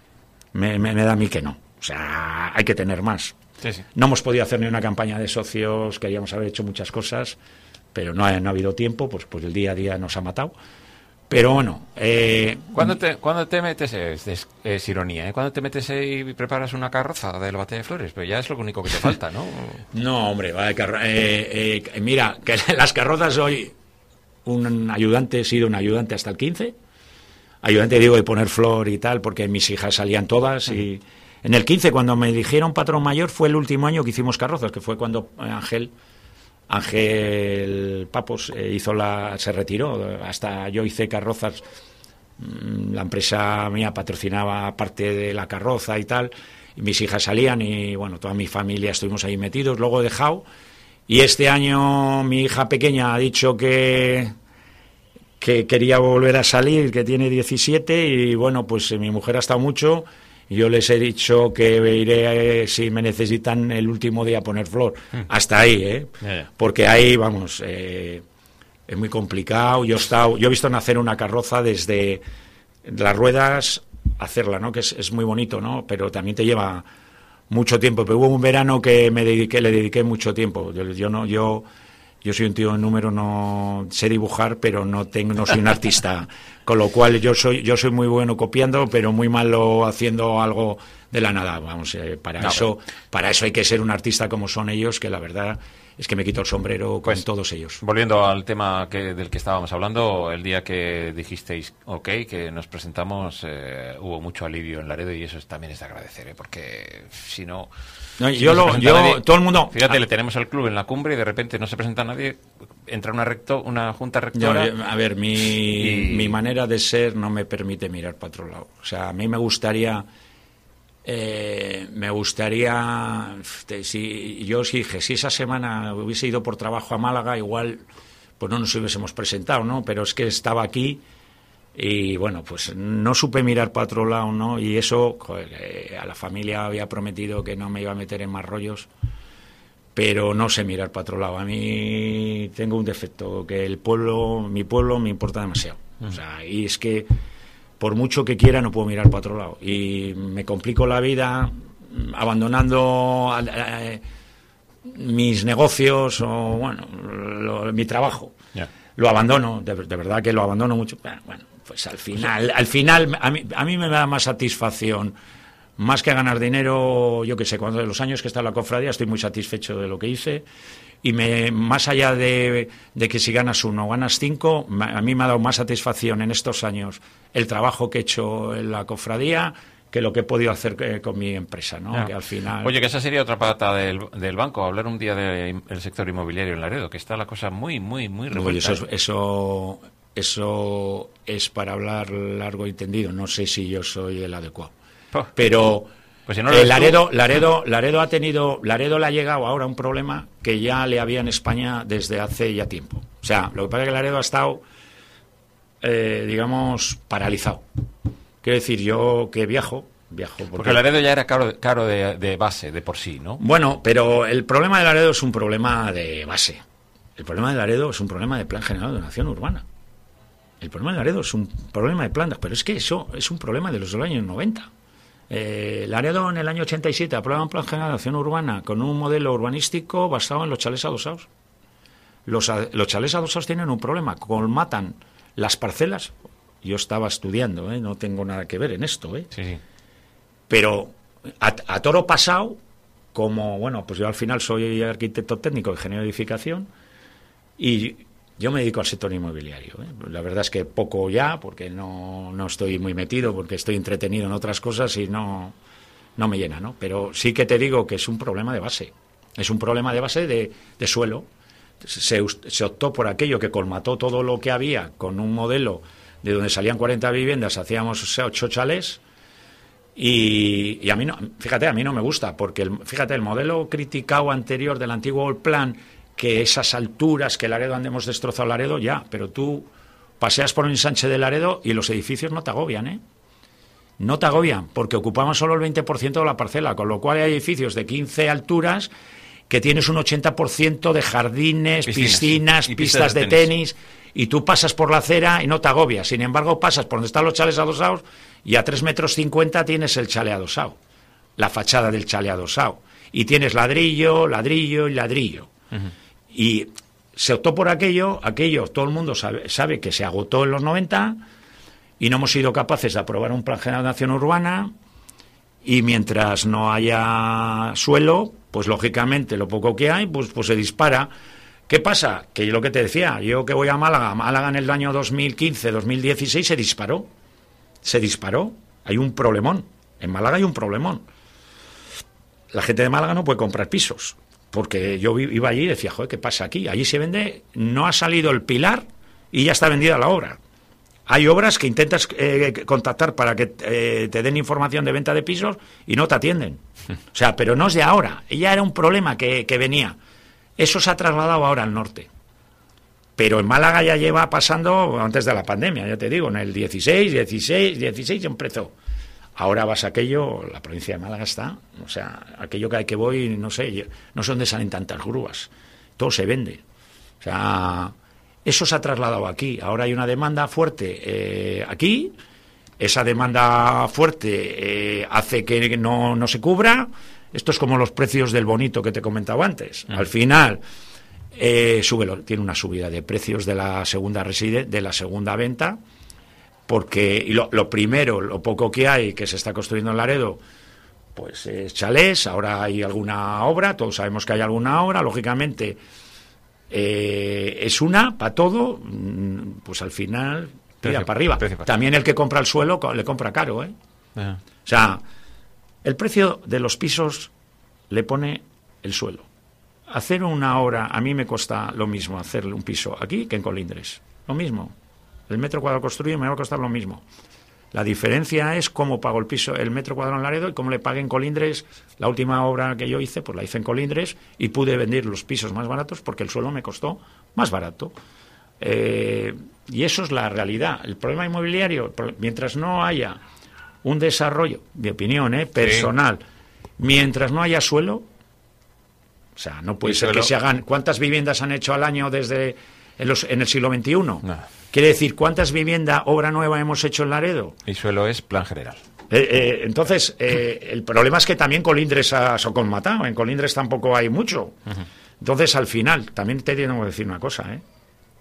S2: me, me, me da a mí que no, o sea, hay que tener más.
S1: Sí, sí.
S2: No hemos podido hacer ni una campaña de socios, queríamos haber hecho muchas cosas, pero no ha, no ha habido tiempo, pues, pues el día a día nos ha matado. Pero bueno... Eh,
S1: ¿Cuándo, te, ¿Cuándo te metes? Es, es, es ironía, ¿eh? ¿Cuándo te metes y preparas una carroza del Bate de Flores? Pero ya es lo único que te falta, ¿no?
S2: No, hombre, vale, carro- eh, eh, mira, que las carrozas hoy... Un ayudante, he sido un ayudante hasta el quince. Ayudante, digo, de poner flor y tal, porque mis hijas salían todas. Y en el quince, cuando me dijeron patrón mayor, fue el último año que hicimos carrozas, que fue cuando Ángel... Ángel Papos eh, hizo la, se retiró, hasta yo hice carrozas, la empresa mía patrocinaba parte de la carroza y tal, y mis hijas salían y bueno, toda mi familia estuvimos ahí metidos, luego he dejado, y este año mi hija pequeña ha dicho que, que quería volver a salir, que tiene diecisiete, y bueno, pues mi mujer ha estado mucho. Yo les he dicho que iré, eh, si me necesitan, el último día a poner flor. Mm. Hasta ahí, ¿eh? Yeah. Porque ahí, vamos, eh, es muy complicado. Yo he estado, yo he visto nacer una carroza desde las ruedas, hacerla, ¿no? Que es, es muy bonito, ¿no? Pero también te lleva mucho tiempo. Pero hubo un verano que me dediqué, le dediqué mucho tiempo. Yo, yo no, yo... Yo soy un tío de número, no sé dibujar, pero no tengo, no soy un artista, con lo cual yo soy, yo soy muy bueno copiando, pero muy malo haciendo algo de la nada, vamos, eh, para
S1: no,
S2: eso
S1: pero...
S2: para eso hay que ser un artista como son ellos, que la verdad es que me quito el sombrero con
S1: pues,
S2: todos ellos.
S1: Volviendo al tema que, del que estábamos hablando, el día que dijisteis ok, que nos presentamos, eh, hubo mucho alivio en Laredo y eso es, también es de agradecer, ¿eh? Porque si no...
S2: No,
S1: si
S2: yo
S1: no
S2: lo, yo,
S1: nadie,
S2: todo el mundo...
S1: Fíjate,
S2: a,
S1: le tenemos el club en la cumbre y de repente no se presenta nadie, entra una recto, una junta rectora...
S2: Yo, a ver, mi, y... mi manera de ser no me permite mirar para otro lado. O sea, a mí me gustaría... Eh, me gustaría, si yo os dije, si esa semana hubiese ido por trabajo a Málaga, igual pues no nos hubiésemos presentado, ¿no? Pero es que estaba aquí y bueno, pues no supe mirar para otro lado, ¿no? Y eso, joder, eh, a la familia había prometido que no me iba a meter en más rollos, pero no sé mirar para otro lado. A mí tengo un defecto, que el pueblo, mi pueblo me importa demasiado. O sea, y es que por mucho que quiera no puedo mirar para otro lado y me complico la vida abandonando eh, mis negocios o bueno lo, mi trabajo, yeah. Lo abandono, de, de verdad que lo abandono mucho. Bueno, pues al final al final a mí, a mí me da más satisfacción, más que ganar dinero. Yo que sé, cuando de los años que está en la cofradía estoy muy satisfecho de lo que hice. Y me, más allá de, de que si ganas uno o ganas cinco, a mí me ha dado más satisfacción en estos años el trabajo que he hecho en la cofradía que lo que he podido hacer eh, con mi empresa, ¿no? Yeah. Que al final...
S1: Oye, que esa sería otra pata del, del banco, hablar un día del de, sector inmobiliario en Laredo, que está la cosa muy, muy, muy revuelta.
S2: Oye, eso, eso, eso es para hablar largo y tendido. No sé si yo soy el adecuado. Oh. Pero... Pues si no eh, Laredo, Laredo, Laredo ha tenido, Laredo le ha llegado ahora un problema que ya le había en España desde hace ya tiempo. O sea, lo que pasa es que Laredo ha estado, eh, digamos, paralizado. Quiero decir, yo que viajo, viajo. Porque,
S1: porque Laredo ya era caro, caro de, de base, de por sí, ¿no?
S2: Bueno, pero el problema de Laredo es un problema de base. El problema de Laredo es un problema de plan general de ordenación urbana. El problema de Laredo es un problema de plan, pero es que eso es un problema de los años noventa. Eh, Laredo en el año ochenta y siete aprueba un plan general de acción urbana con un modelo urbanístico basado en los chalés adosados. Los, los chalés adosados tienen un problema, colmatan las parcelas. Yo estaba estudiando, ¿eh? No tengo nada que ver en esto, ¿eh?
S1: Sí, sí.
S2: Pero a, a toro pasado, como, bueno, pues yo al final soy arquitecto técnico, ingeniero de edificación, y yo me dedico al sector inmobiliario, ¿eh? La verdad es que poco ya, porque no, no estoy muy metido, porque estoy entretenido en otras cosas y no, no me llena, ¿no? Pero sí que te digo que es un problema de base. Es un problema de base de, de suelo. Se, se optó por aquello que colmató todo lo que había con un modelo de donde salían cuarenta viviendas, hacíamos ocho chalés. Y, y a mí no, fíjate, a mí no me gusta, porque el, fíjate, el modelo criticado anterior del antiguo plan, que esas alturas que Laredo hemos destrozado Laredo, ya, pero tú paseas por el ensanche de Laredo y los edificios no te agobian, ¿eh? No te agobian, porque ocupaban solo el veinte por ciento de la parcela, con lo cual hay edificios de quince alturas que tienes un ochenta por ciento de jardines, piscinas, piscinas pistas, pistas de, de tenis. tenis, y tú pasas por la acera y no te agobias. Sin embargo, pasas por donde están los chales adosados y a tres metros cincuenta tienes el chale adosado, la fachada del chale adosado, y tienes ladrillo, ladrillo y ladrillo. Uh-huh. Y se optó por aquello, aquello todo el mundo sabe, sabe que se agotó en los noventa y no hemos sido capaces de aprobar un plan general de acción urbana, y mientras no haya suelo, pues lógicamente lo poco que hay, pues, pues se dispara. ¿Qué pasa? Que yo lo que te decía, yo que voy a Málaga, Málaga en el año dos mil quince, dos mil dieciséis se disparó, se disparó, hay un problemón, en Málaga hay un problemón. La gente de Málaga no puede comprar pisos. Porque yo iba allí y decía, joder, ¿qué pasa aquí? Allí se vende, no ha salido el pilar y ya está vendida la obra. Hay obras que intentas eh, contactar para que eh, te den información de venta de pisos y no te atienden. O sea, pero no es de ahora. Ya era un problema que, que venía. Eso se ha trasladado ahora al norte. Pero en Málaga ya lleva pasando antes de la pandemia, ya te digo, en el dieciséis, dieciséis, dieciséis empezó. Ahora vas a aquello, la provincia de Málaga está, o sea, aquello que hay que voy, no sé, no sé dónde salen tantas grúas, todo se vende. O sea, eso se ha trasladado aquí. Ahora hay una demanda fuerte eh, aquí, esa demanda fuerte eh, hace que no, no se cubra. Esto es como los precios del bonito que te comentaba antes. Uh-huh. Al final, eh, sube, tiene una subida de precios de la segunda reside, de la segunda venta. Porque y lo, lo primero, lo poco que hay, que se está construyendo en Laredo, pues eh, chalés, ahora hay alguna obra, todos sabemos que hay alguna obra, lógicamente eh, es una para todo, pues al final tira
S1: precio,
S2: para arriba.
S1: Precio para
S2: También el que compra el suelo le compra caro, ¿eh?
S1: Uh-huh.
S2: O sea, el precio de los pisos le pone el suelo. Hacer una obra, a mí me cuesta lo mismo hacerle un piso aquí que en Colindres. Lo mismo. El metro cuadrado construido me va a costar lo mismo. La diferencia es cómo pago el piso, el metro cuadrado en Laredo y cómo le pagué en Colindres. La última obra que yo hice, pues la hice en Colindres y pude vender los pisos más baratos porque el suelo me costó más barato. Eh, y eso es la realidad. El problema inmobiliario, mientras no haya un desarrollo, mi opinión, ¿eh? personal, sí. mientras no haya suelo, o sea, no puede ser suelo? que se hagan... ¿Cuántas viviendas han hecho al año desde en, los, en el siglo veintiuno? No. Quiere decir, ¿cuántas viviendas, obra nueva hemos hecho en Laredo?
S1: Y suelo es plan general.
S2: Eh, eh, entonces, eh, el problema es que también Colindres ha socolmatado. En Colindres tampoco hay mucho. Uh-huh. Entonces, al final, también te tengo que decir una cosa, ¿eh?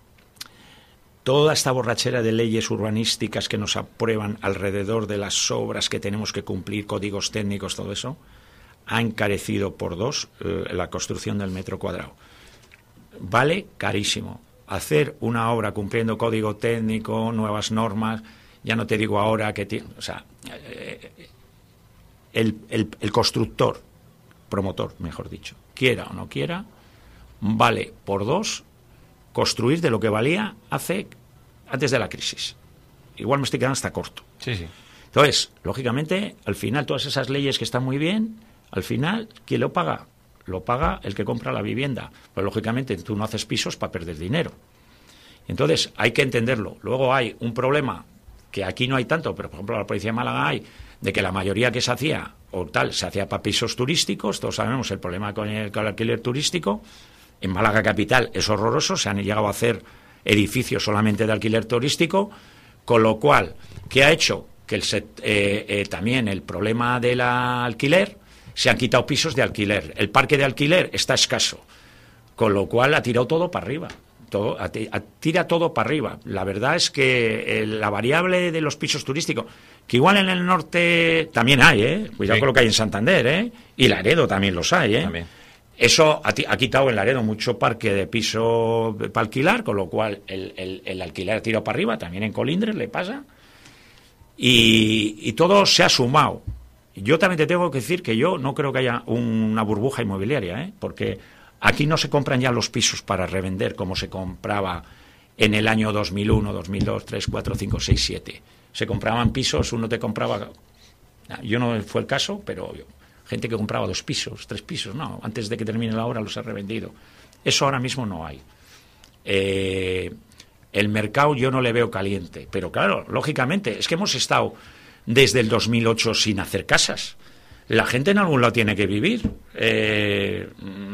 S2: Toda esta borrachera de leyes urbanísticas que nos aprueban alrededor de las obras que tenemos que cumplir, códigos técnicos, todo eso, ha encarecido por dos eh, la construcción del metro cuadrado. Vale carísimo. Hacer una obra cumpliendo código técnico, nuevas normas, ya no te digo ahora que... T- o sea, eh, el, el, el constructor, promotor, mejor dicho, quiera o no quiera, vale por dos construir de lo que valía hace antes de la crisis. Igual me estoy quedando hasta corto.
S1: Sí, sí.
S2: Entonces, lógicamente, al final, todas esas leyes que están muy bien, al final, ¿quién lo paga? Lo paga el que compra la vivienda. Pues, lógicamente, tú no haces pisos para perder dinero. Entonces, hay que entenderlo. Luego hay un problema que aquí no hay tanto, pero, por ejemplo, en la provincia de Málaga hay, de que la mayoría que se hacía, o tal, se hacía para pisos turísticos. Todos sabemos el problema con el, con el alquiler turístico. En Málaga capital es horroroso, se han llegado a hacer edificios solamente de alquiler turístico, con lo cual, ¿qué ha hecho? Que el set, eh, eh, también el problema del alquiler, se han quitado pisos de alquiler. El parque de alquiler está escaso, con lo cual ha tirado todo para arriba. Todo, a, a, tira todo para arriba. La verdad es que eh, la variable de los pisos turísticos, que igual en el norte también hay, ¿eh? Cuidado sí. con lo que hay en Santander, ¿eh? Y Laredo también los hay, ¿eh? También. Eso ha, ha quitado en Laredo mucho parque de piso para alquilar, con lo cual el, el, el alquiler ha tirado para arriba, también en Colindres le pasa, y, y todo se ha sumado. Yo también te tengo que decir que yo no creo que haya una burbuja inmobiliaria, ¿eh? Porque aquí no se compran ya los pisos para revender como se compraba en el año dos mil uno, dos mil dos, tres, cuatro, cinco, seis, siete. Se compraban pisos, uno te compraba... Yo no fue el caso, pero... Gente que compraba dos pisos, tres pisos, no, antes de que termine la obra los ha revendido. Eso ahora mismo no hay. Eh, el mercado yo no le veo caliente, pero claro, lógicamente, es que hemos estado desde el dos mil ocho sin hacer casas. La gente en algún lado tiene que vivir. Eh,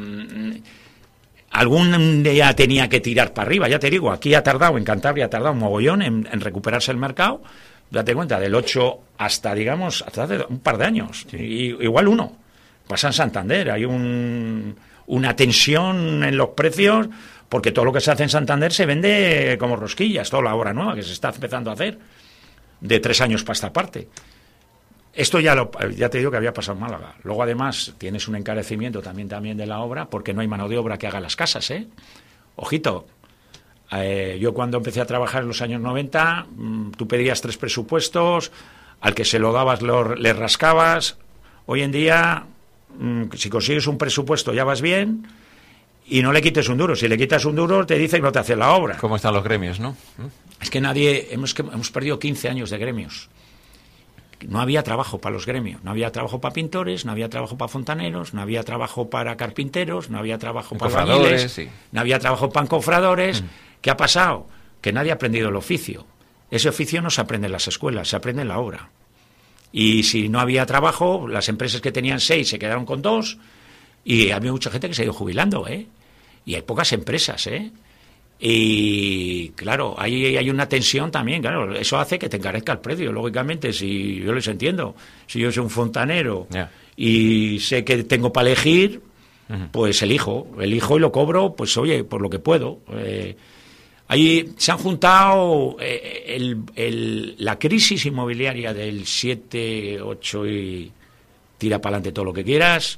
S2: algún día tenía que tirar para arriba, ya te digo, aquí ha tardado, en Cantabria ha tardado un mogollón en, en recuperarse el mercado. Date cuenta, del ocho hasta, digamos, hasta hace un par de años. Sí. Y, igual uno. Pasa en Santander. Hay un, una tensión en los precios porque todo lo que se hace en Santander se vende como rosquillas. Toda la obra nueva que se está empezando a hacer de tres años para esta parte. Esto ya, lo, ya te digo que había pasado en Málaga. Luego, además, tienes un encarecimiento también, también de la obra porque no hay mano de obra que haga las casas, ¿eh? Ojito. Eh, yo cuando empecé a trabajar en los años noventa, mmm, tú pedías tres presupuestos, al que se lo dabas lo, le rascabas. Hoy en día, mmm, si consigues un presupuesto ya vas bien y no le quites un duro. Si le quitas un duro te dice que no te hace la obra.
S1: ¿Cómo están los gremios, no?
S2: Es que nadie, hemos, hemos perdido quince años de gremios. No había trabajo para los gremios, no había trabajo para pintores, no había trabajo para fontaneros, no había trabajo para carpinteros, no había trabajo para albañiles, sí. no había trabajo para encofradores. Mm. ¿Qué ha pasado? Que nadie ha aprendido el oficio. Ese oficio no se aprende en las escuelas, se aprende en la obra. Y si no había trabajo, las empresas que tenían seis se quedaron con dos y había mucha gente que se ha ido jubilando, ¿eh? Y hay pocas empresas, ¿eh? Y claro, ahí hay una tensión también, claro, eso hace que te encarezca el precio, lógicamente, si yo les entiendo. Si yo soy un fontanero yeah. y sé que tengo para elegir, uh-huh. pues elijo, elijo y lo cobro, pues oye, por lo que puedo. Eh, ahí se han juntado eh, el, el, la crisis inmobiliaria del siete, ocho y tira para adelante todo lo que quieras,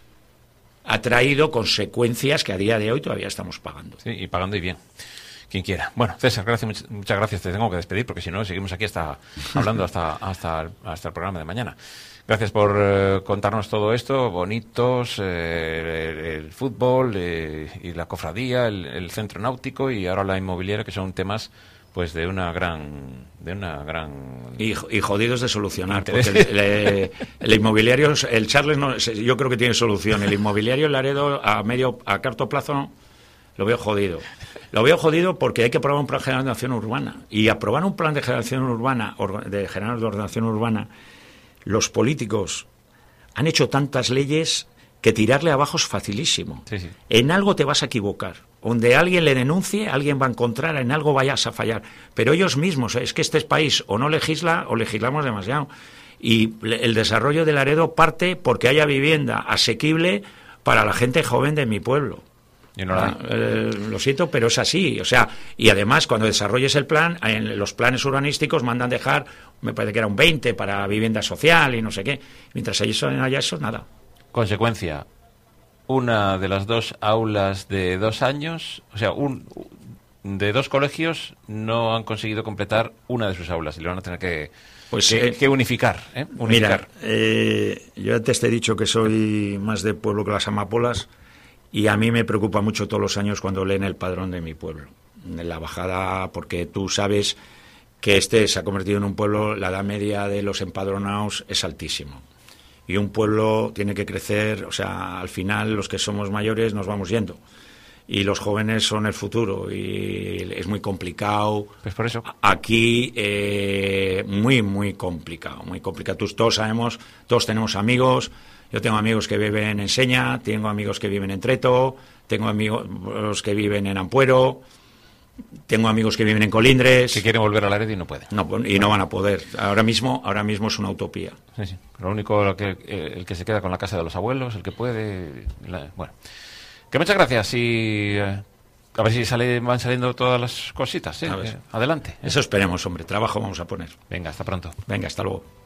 S2: ha traído consecuencias que a día de hoy todavía estamos pagando.
S1: Sí, y pagando y bien. Quien quiera. Bueno, César, gracias, muchas gracias. Te tengo que despedir porque si no seguimos aquí hasta hablando hasta hasta, hasta el programa de mañana. Gracias por eh, contarnos todo esto, bonitos, eh, el, el fútbol eh, y la cofradía, el, el centro náutico y ahora la inmobiliaria, que son temas pues de una gran de una gran
S2: y, y jodidos de solucionar, porque el, el, el inmobiliario, el Charles no, yo creo que tiene solución. El inmobiliario, el Laredo, a medio a corto plazo no, lo veo jodido. Lo veo jodido porque hay que aprobar un plan general de ordenación urbana, y aprobar un plan de generación urbana, de general de ordenación urbana, los políticos han hecho tantas leyes que tirarle abajo es facilísimo.
S1: Sí, sí.
S2: En algo te vas a equivocar. Donde alguien le denuncie, alguien va a encontrar, en algo vayas a fallar. Pero ellos mismos, es que este país o no legisla o legislamos demasiado. Y el desarrollo de Laredo parte porque haya vivienda asequible para la gente joven de mi pueblo.
S1: Y no la...
S2: eh, lo siento, pero es así. O sea, y además, cuando desarrolles el plan, en los planes urbanísticos mandan dejar, me parece que era un veinte para vivienda social y no sé qué. Mientras eso no haya eso, nada.
S1: Consecuencia, una de las dos aulas de dos años, o sea, un de dos colegios no han conseguido completar una de sus aulas y lo van a tener que,
S2: pues,
S1: que,
S2: eh,
S1: que unificar. ¿eh? unificar.
S2: Mira, eh, yo antes te he dicho que soy más de pueblo que las amapolas, y a mí me preocupa mucho todos los años cuando leen el padrón de mi pueblo, en la bajada, porque tú sabes que este se ha convertido en un pueblo, la edad media de los empadronados es altísimo. Y un pueblo tiene que crecer, o sea, al final los que somos mayores nos vamos yendo. Y los jóvenes son el futuro y es muy complicado.
S1: Pues por eso.
S2: Aquí, eh, muy, muy complicado, muy complicado. Todos sabemos, todos tenemos amigos. Yo tengo amigos que viven en Seña, tengo amigos que viven en Treto, tengo amigos que viven en Ampuero, tengo amigos que viven en Colindres.
S1: Que quieren volver a Laredo y no pueden.
S2: No, y no van a poder. Ahora mismo, ahora mismo es una utopía.
S1: Sí, sí. Lo único, lo que, el que se queda con la casa de los abuelos, el que puede... La, bueno. Que muchas gracias y... Eh, a ver si sale, van saliendo todas las cositas. ¿eh? Eh, adelante.
S2: Eso esperemos, hombre. Trabajo vamos a poner.
S1: Venga, hasta pronto.
S2: Venga, hasta luego.